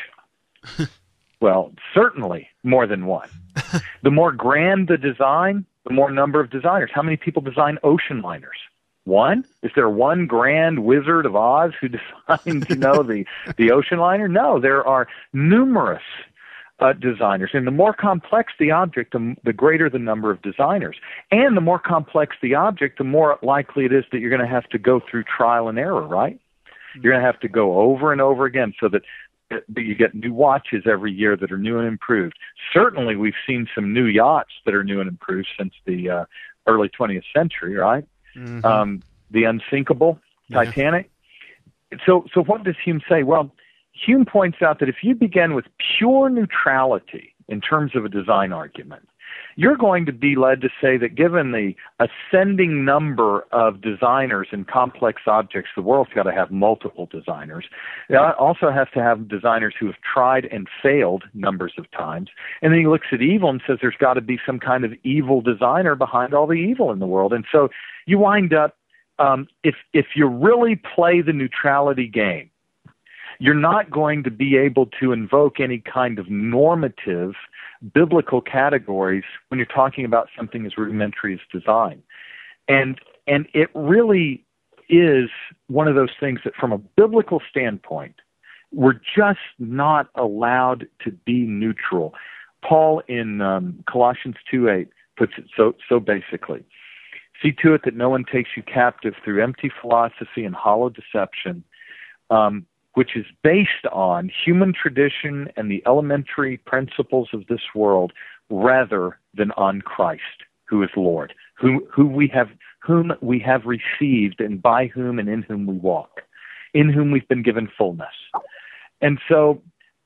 Well, certainly more than one. The more grand the design, the more number of designers. How many people design ocean liners? One? Is there one grand Wizard of Oz who designed, the ocean liner? No, there are numerous designers. And the more complex the object, the greater the number of designers. And the more complex the object, the more likely it is that you're going to have to go through trial and error, right? You're going to have to go over and over again so that you get new watches every year that are new and improved. Certainly, we've seen some new yachts that are new and improved since the early 20th century, right? Mm-hmm. The unsinkable Titanic. So what does Hume say? Well, Hume points out that if you begin with pure neutrality in terms of a design argument, you're going to be led to say that given the ascending number of designers in complex objects, the world's got to have multiple designers. It also has to have designers who have tried and failed numbers of times. And then he looks at evil and says there's got to be some kind of evil designer behind all the evil in the world. And so you wind up, if you really play the neutrality game, you're not going to be able to invoke any kind of normative biblical categories when you're talking about something as rudimentary as design. And it really is one of those things that from a biblical standpoint, we're just not allowed to be neutral. Paul in Colossians 2:8 puts it so basically. See to it that no one takes you captive through empty philosophy and hollow deception, which is based on human tradition and the elementary principles of this world rather than on Christ, who is Lord, whom we have received and by whom and in whom we walk, in whom we've been given fullness. And so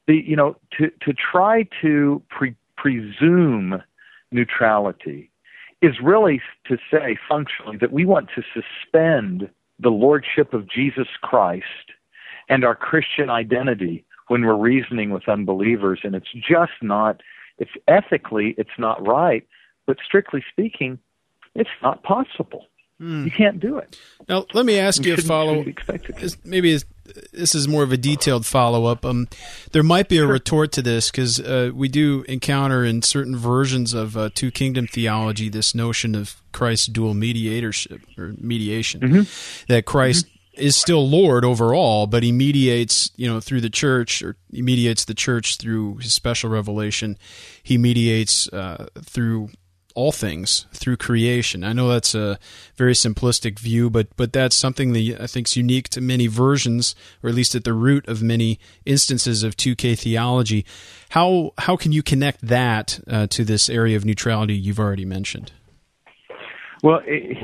to try to presume neutrality is really to say functionally that we want to suspend the lordship of Jesus Christ and our Christian identity when we're reasoning with unbelievers. And it's just not, it's ethically, it's not right, but strictly speaking, it's not possible. You can't do it. Now, let me ask you a follow-up. Maybe this is more of a detailed follow-up. There might be a retort to this because we do encounter in certain versions of two-kingdom theology this notion of Christ's dual mediatorship or mediation, that Christ is still Lord overall, but he mediates, through the church, or he mediates the church through his special revelation. He mediates through all things, through creation. I know that's a very simplistic view, but that's something that I think is unique to many versions, or at least at the root of many instances of 2K theology. How can you connect that to this area of neutrality you've already mentioned? Well,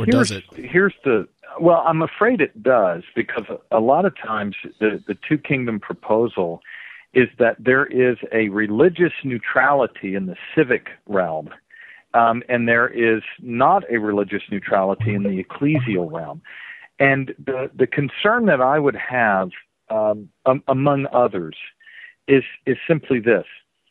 Well, I'm afraid it does, because a lot of times the two kingdom proposal is that there is a religious neutrality in the civic realm, and there is not a religious neutrality in the ecclesial realm. And the concern that I would have, among others, is simply this: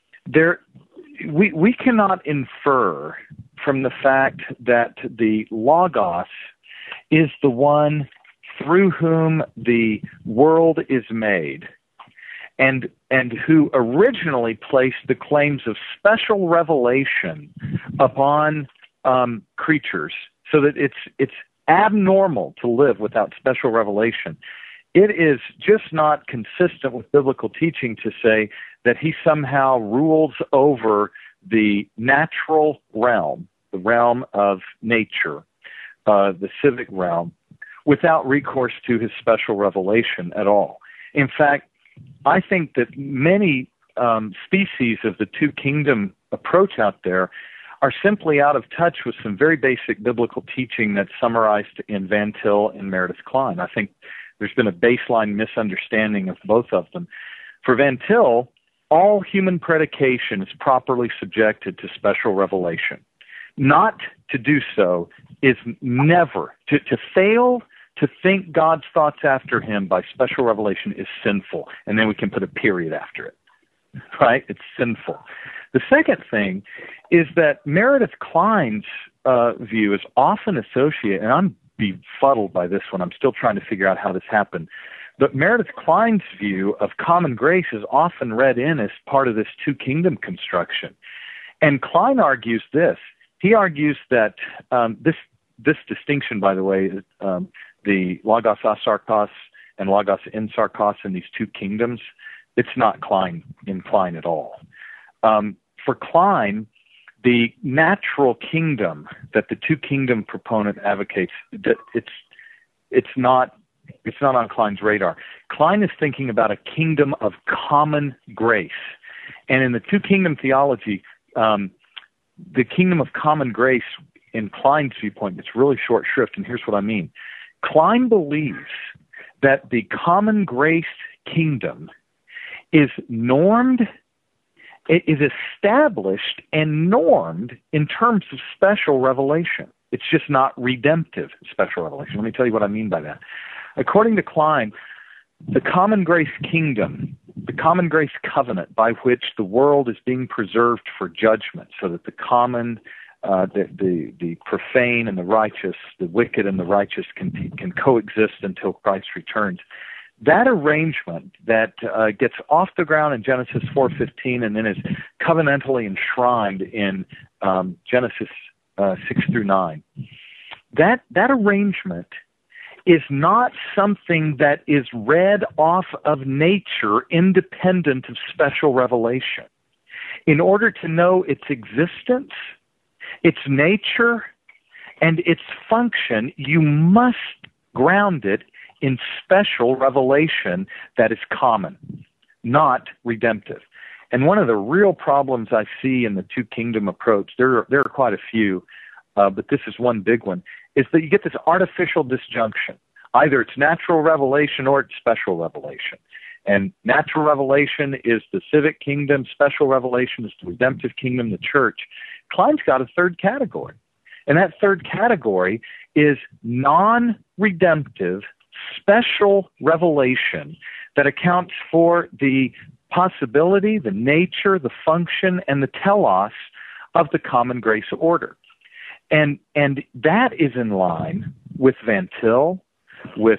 we cannot infer from the fact that the Logos is the one through whom the world is made, and who originally placed the claims of special revelation upon creatures, so that it's abnormal to live without special revelation. It is just not consistent with biblical teaching to say that he somehow rules over the natural realm, the realm of nature, the civic realm, without recourse to his special revelation at all. In fact, I think that many species of the two kingdom approach out there are simply out of touch with some very basic biblical teaching that's summarized in Van Til and Meredith Kline. I think there's been a baseline misunderstanding of both of them. For Van Til, all human predication is properly subjected to special revelation. Not to do so is never, to fail to think God's thoughts after him by special revelation is sinful, and then we can put a period after it, right? It's sinful. The second thing is that Meredith Kline's view is often associated, and I'm befuddled by this one, I'm still trying to figure out how this happened, but Meredith Kline's view of common grace is often read in as part of this two kingdom construction. And Kline argues this. He argues that this distinction, by the way, the Logos asarkos and Logos ensarkos in these two kingdoms, it's not in Kline at all. For Kline, the natural kingdom that the two kingdom proponent advocates, that it's not on Kline's radar. Kline is thinking about a kingdom of common grace, and in the two kingdom theology, the kingdom of common grace, in Kline's viewpoint, it's really short shrift, and here's what I mean. Kline believes that the common grace kingdom is normed, it is established and normed in terms of special revelation. It's just not redemptive special revelation. Let me tell you what I mean by that. According to Kline, the common grace kingdom, the common grace covenant by which the world is being preserved for judgment, so that the common, the profane and the righteous, the wicked and the righteous can coexist until Christ returns. That arrangement that gets off the ground in Genesis 4:15 and then is covenantally enshrined in Genesis 6-9, that arrangement is not something that is read off of nature independent of special revelation. In order to know its existence, its nature, and its function, you must ground it in special revelation that is common, not redemptive. And one of the real problems I see in the two kingdom approach, there are quite a few, but this is one big one, is that you get this artificial disjunction. Either it's natural revelation or it's special revelation. And natural revelation is the civic kingdom, special revelation is the redemptive kingdom, the church. Kline's got a third category. And that third category is non-redemptive, special revelation that accounts for the possibility, the nature, the function, and the telos of the common grace order. And that is in line with Van Til, with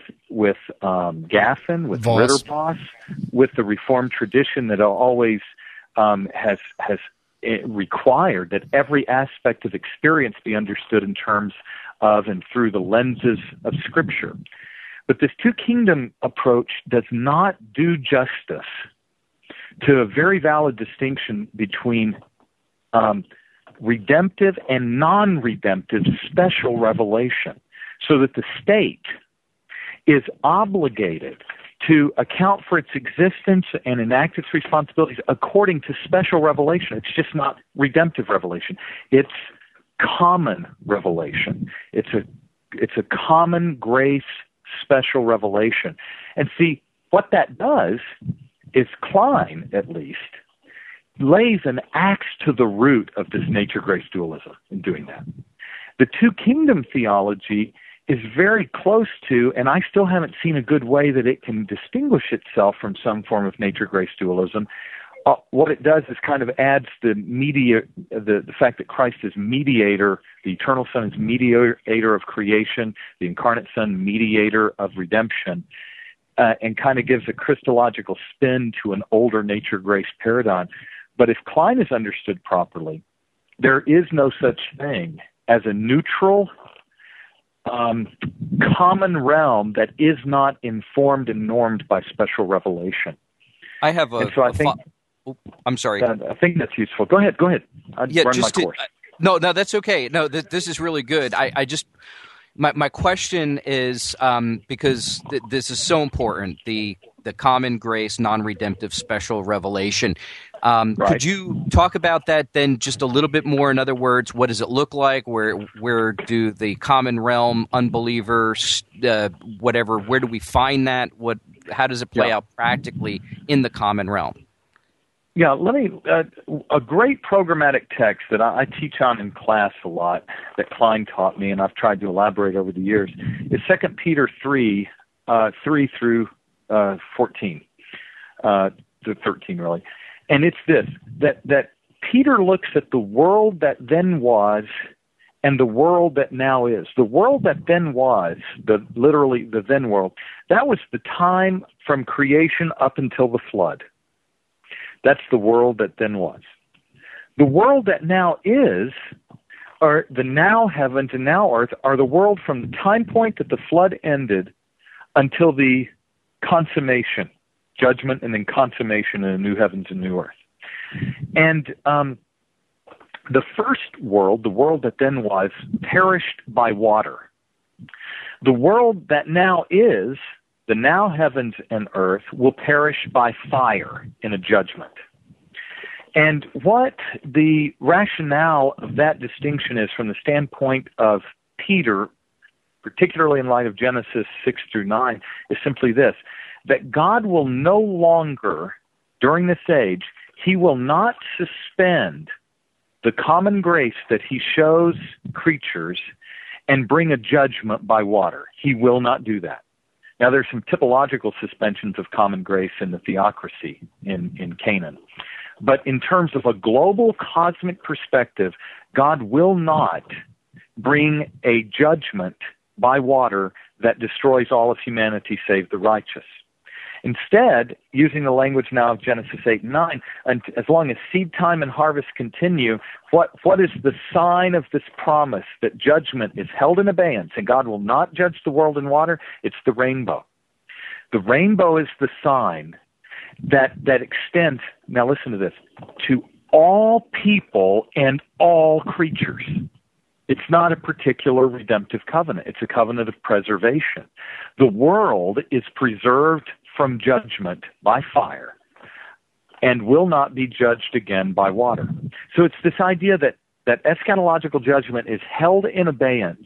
Gaffin, with Voss. Ritterboss, with the Reformed tradition that always has required that every aspect of experience be understood in terms of and through the lenses of Scripture. But this two-kingdom approach does not do justice to a very valid distinction between redemptive and non-redemptive special revelation, so that the state is obligated to account for its existence and enact its responsibilities according to special revelation. It's just not redemptive revelation. It's common revelation. It's a common grace special revelation. And see, what that does is Klein, at least, lays an axe to the root of this nature-grace dualism in doing that. The two-kingdom theology is very close to, and I still haven't seen a good way that it can distinguish itself from some form of nature-grace dualism. What it does is kind of adds the fact that Christ is mediator, the eternal Son is mediator of creation, the incarnate Son mediator of redemption, and kind of gives a Christological spin to an older nature-grace paradigm. But if Klein is understood properly, there is no such thing as a neutral, common realm that is not informed and normed by special revelation. I have I'm sorry. I think that's useful. Go ahead. I'd run my course. No, that's okay. No, this is really good. I just my question is because this is so important. The common grace, non-redemptive, special revelation. Right. Could you talk about that then just a little bit more? In other words, what does it look like? Where do the common realm, unbelievers, whatever? Where do we find that? How does it play out practically in the common realm? Yeah, a great programmatic text that I teach on in class a lot that Klein taught me, and I've tried to elaborate over the years, is 2 Peter 3, 3 through 14, to 13 really. And it's this, that Peter looks at the world that then was and the world that now is. The world that then was, literally the then world, that was the time from creation up until the flood. That's the world that then was. The world that now is, or the now heavens and now earth, are the world from the time point that the flood ended until the consummation, judgment, and then consummation in the new heavens and new earth. And the first world, the world that then was, perished by water. The world that now is, the now heavens and earth, will perish by fire in a judgment. And what the rationale of that distinction is from the standpoint of Peter, particularly in light of Genesis 6 through 9, is simply this, that God will no longer, during this age, he will not suspend the common grace that he shows creatures and bring a judgment by water. He will not do that. Now, there's some typological suspensions of common grace in the theocracy in Canaan. But in terms of a global cosmic perspective, God will not bring a judgment by water that destroys all of humanity save the righteous. Instead, using the language now of Genesis 8 and 9, and as long as seed time and harvest continue, what is the sign of this promise that judgment is held in abeyance and God will not judge the world in water? It's the rainbow. The rainbow is the sign that extends, now listen to this, to all people and all creatures. It's not a particular redemptive covenant. It's a covenant of preservation. The world is preserved from judgment by fire and will not be judged again by water. So it's this idea that eschatological judgment is held in abeyance,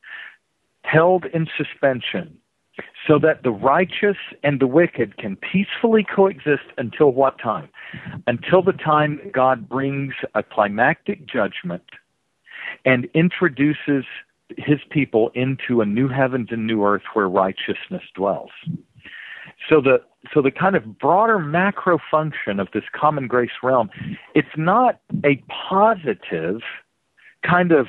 held in suspension, so that the righteous and the wicked can peacefully coexist until what time? Until the time God brings a climactic judgment and introduces his people into a new heavens and new earth where righteousness dwells. So the kind of broader macro function of this common grace realm, it's not a positive kind of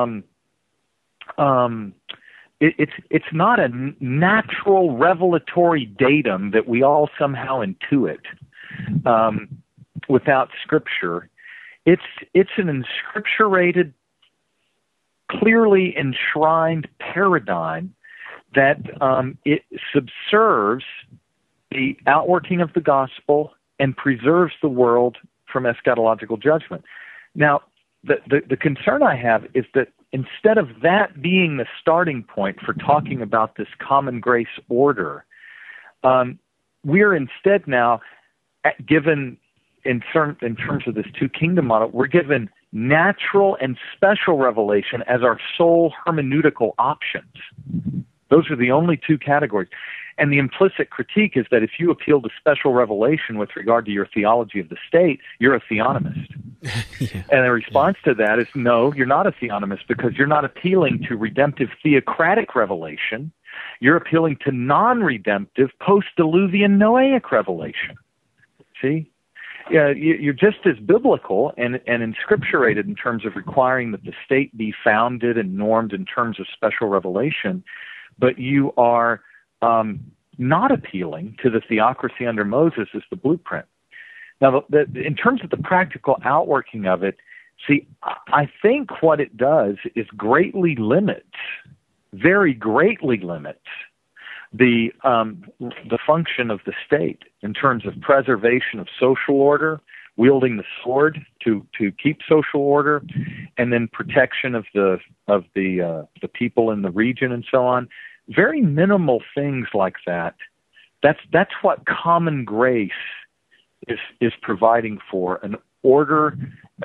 it's not a natural revelatory datum that we all somehow intuit without Scripture. It's an inscripturated, clearly enshrined paradigm that it subserves the outworking of the gospel and preserves the world from eschatological judgment. Now, the concern I have is that instead of that being the starting point for talking about this common grace order, we're instead now given, in terms of this two-kingdom model, we're given natural and special revelation as our sole hermeneutical options. Those are the only two categories. And the implicit critique is that if you appeal to special revelation with regard to your theology of the state, you're a theonomist. Yeah. And the response to that is, no, you're not a theonomist, because you're not appealing to redemptive theocratic revelation. You're appealing to non-redemptive post-diluvian Noahic revelation. See? Yeah, you're just as biblical and inscripturated in terms of requiring that the state be founded and normed in terms of special revelation, but you are not appealing to the theocracy under Moses as the blueprint. Now, in terms of the practical outworking of it, see, I think what it does is very greatly limits the function of the state in terms of preservation of social order, wielding the sword to keep social order, and then protection of the people in the region and so on. Very minimal things like that. That's what common grace is providing for, an order,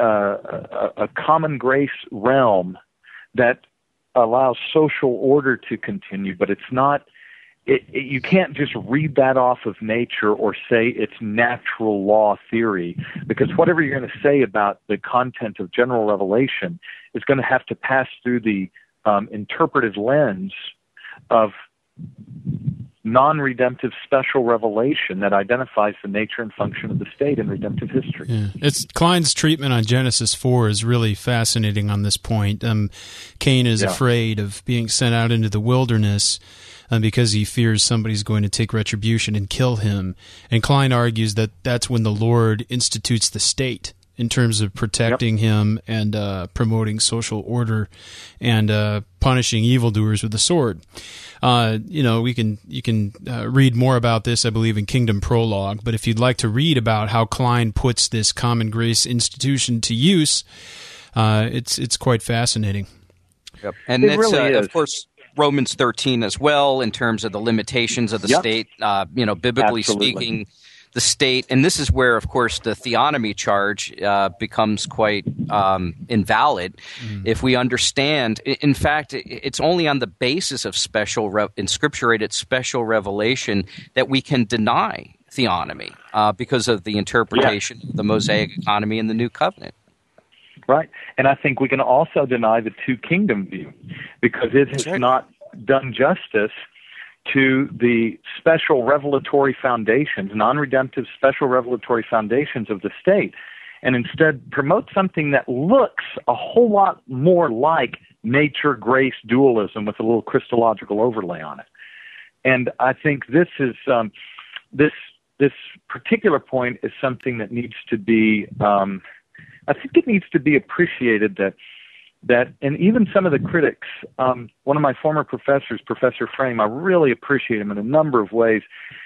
a common grace realm that allows social order to continue, but it's not. You can't just read that off of nature or say it's natural law theory, because whatever you're going to say about the content of general revelation is going to have to pass through the interpretive lens of non-redemptive special revelation that identifies the nature and function of the state in redemptive history. Yeah. Klein's treatment on Genesis 4 is really fascinating on this point. Cain is afraid of being sent out into the wilderness because he fears somebody's going to take retribution and kill him. And Klein argues that that's when the Lord institutes the state in terms of protecting him and promoting social order and punishing evildoers with the sword. You can read more about this, I believe, in Kingdom Prologue. But if you'd like to read about how Klein puts this common grace institution to use, it's quite fascinating. Yep. And it's really of course, Romans 13 as well, in terms of the limitations of the state. Biblically speaking, the state, and this is where, of course, the theonomy charge becomes quite invalid. If we understand, in fact, it's only on the basis of inscripturated special revelation that we can deny theonomy because of the interpretation of the Mosaic economy in the New Covenant. Right. And I think we can also deny the two-kingdom view, because it has not done justice to the special revelatory foundations, non-redemptive special revelatory foundations of the state, and instead promote something that looks a whole lot more like nature-grace dualism with a little Christological overlay on it. And I think this is this particular point is something that needs to be I think it needs to be appreciated that, and even some of the critics, one of my former professors, Professor Frame, I really appreciate him in a number of ways.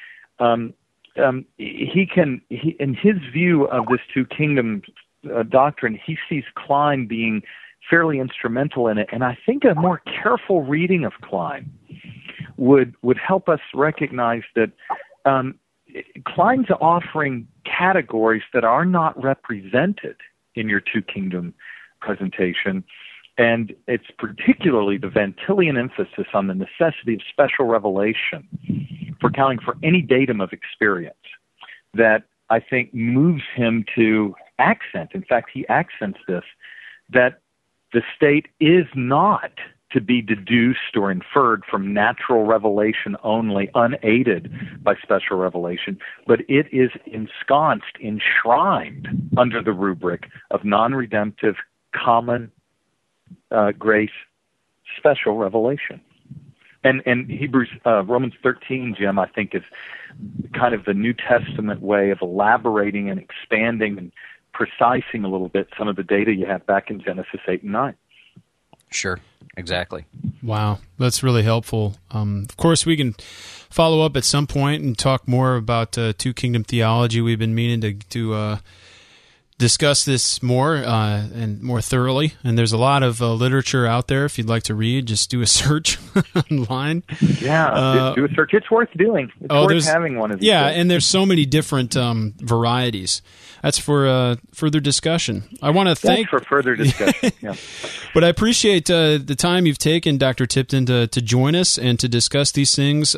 He in his view of this two kingdom doctrine, he sees Klein being fairly instrumental in it, and I think a more careful reading of Klein would help us recognize that Klein's offering categories that are not represented in your two kingdom presentation, and it's particularly the Van Tillian emphasis on the necessity of special revelation for accounting for any datum of experience that I think moves him to accent. In fact, he accents this, that the state is not to be deduced or inferred from natural revelation only, unaided by special revelation, but it is ensconced, enshrined under the rubric of non-redemptive, common grace, special revelation. And Romans 13, Jim, I think is kind of the New Testament way of elaborating and expanding and precising a little bit some of the data you have back in Genesis 8 and 9. Sure, exactly. Wow, that's really helpful. Of course, we can follow up at some point and talk more about Two Kingdom theology. We've been meaning to discuss this more and more thoroughly. And there's a lot of literature out there. If you'd like to read, just do a search online. Yeah, do a search. It's worth doing. It's worth having one of these. Yeah, days. and there's so many different varieties. That's for further discussion. I want to thank for further discussion. Yeah. But I appreciate the time you've taken, Dr. Tipton, to join us and to discuss these things.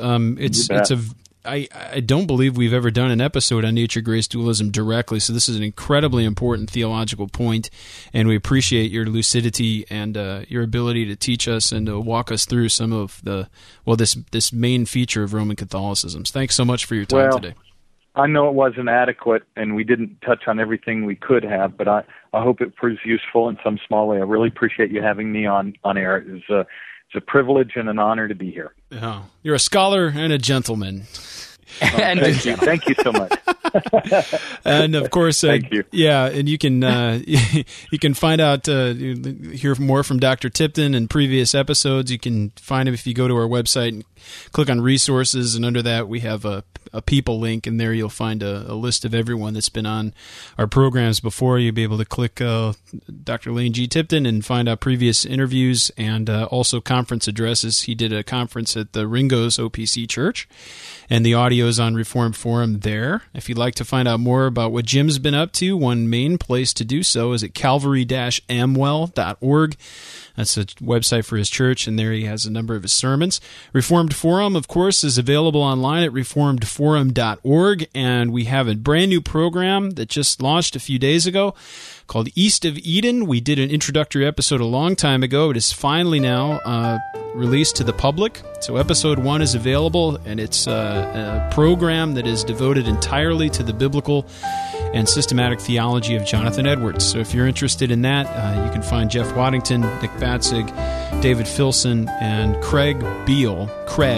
I don't believe we've ever done an episode on nature, grace, dualism directly, so this is an incredibly important theological point, and we appreciate your lucidity and your ability to teach us and to walk us through some of this main feature of Roman Catholicism. Thanks so much for your time today. I know it wasn't adequate, and we didn't touch on everything we could have, but I hope it proves useful in some small way. I really appreciate you having me on air. It's a privilege and an honor to be here. Oh, you're a scholar and a gentleman. And thank you so much. And of course, thank you. Yeah, and you can find out, hear more from Dr. Tipton in previous episodes. You can find him if you go to our website and click on resources, and under that we have a people link, and there you'll find a list of everyone that's been on our programs before. You'll be able to click Dr. Lane G. Tipton and find out previous interviews and also conference addresses. He did a conference at the Ringo's OPC Church, and the audio is on Reformed Forum there. If you'd like to find out more about what Jim's been up to, one main place to do so is at calvary-amwell.org. That's a website for his church, and there he has a number of his sermons. Reformed Forum, of course, is available online at reformedforum.org, and we have a brand new program that just launched a few days ago called East of Eden. We did an introductory episode a long time ago. It is finally now released to the public. So episode 1 is available, and it's a program that is devoted entirely to the biblical and systematic theology of Jonathan Edwards. So if you're interested in that, you can find Jeff Waddington, Nick Batzig, David Filson, and Craig Beal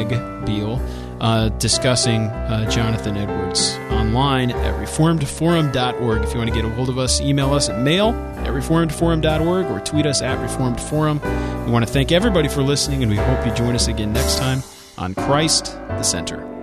discussing Jonathan Edwards online at reformedforum.org. If you want to get a hold of us, email us at mail@reformedforum.org or tweet us at reformedforum. We want to thank everybody for listening, and we hope you join us again next time on Christ the Center.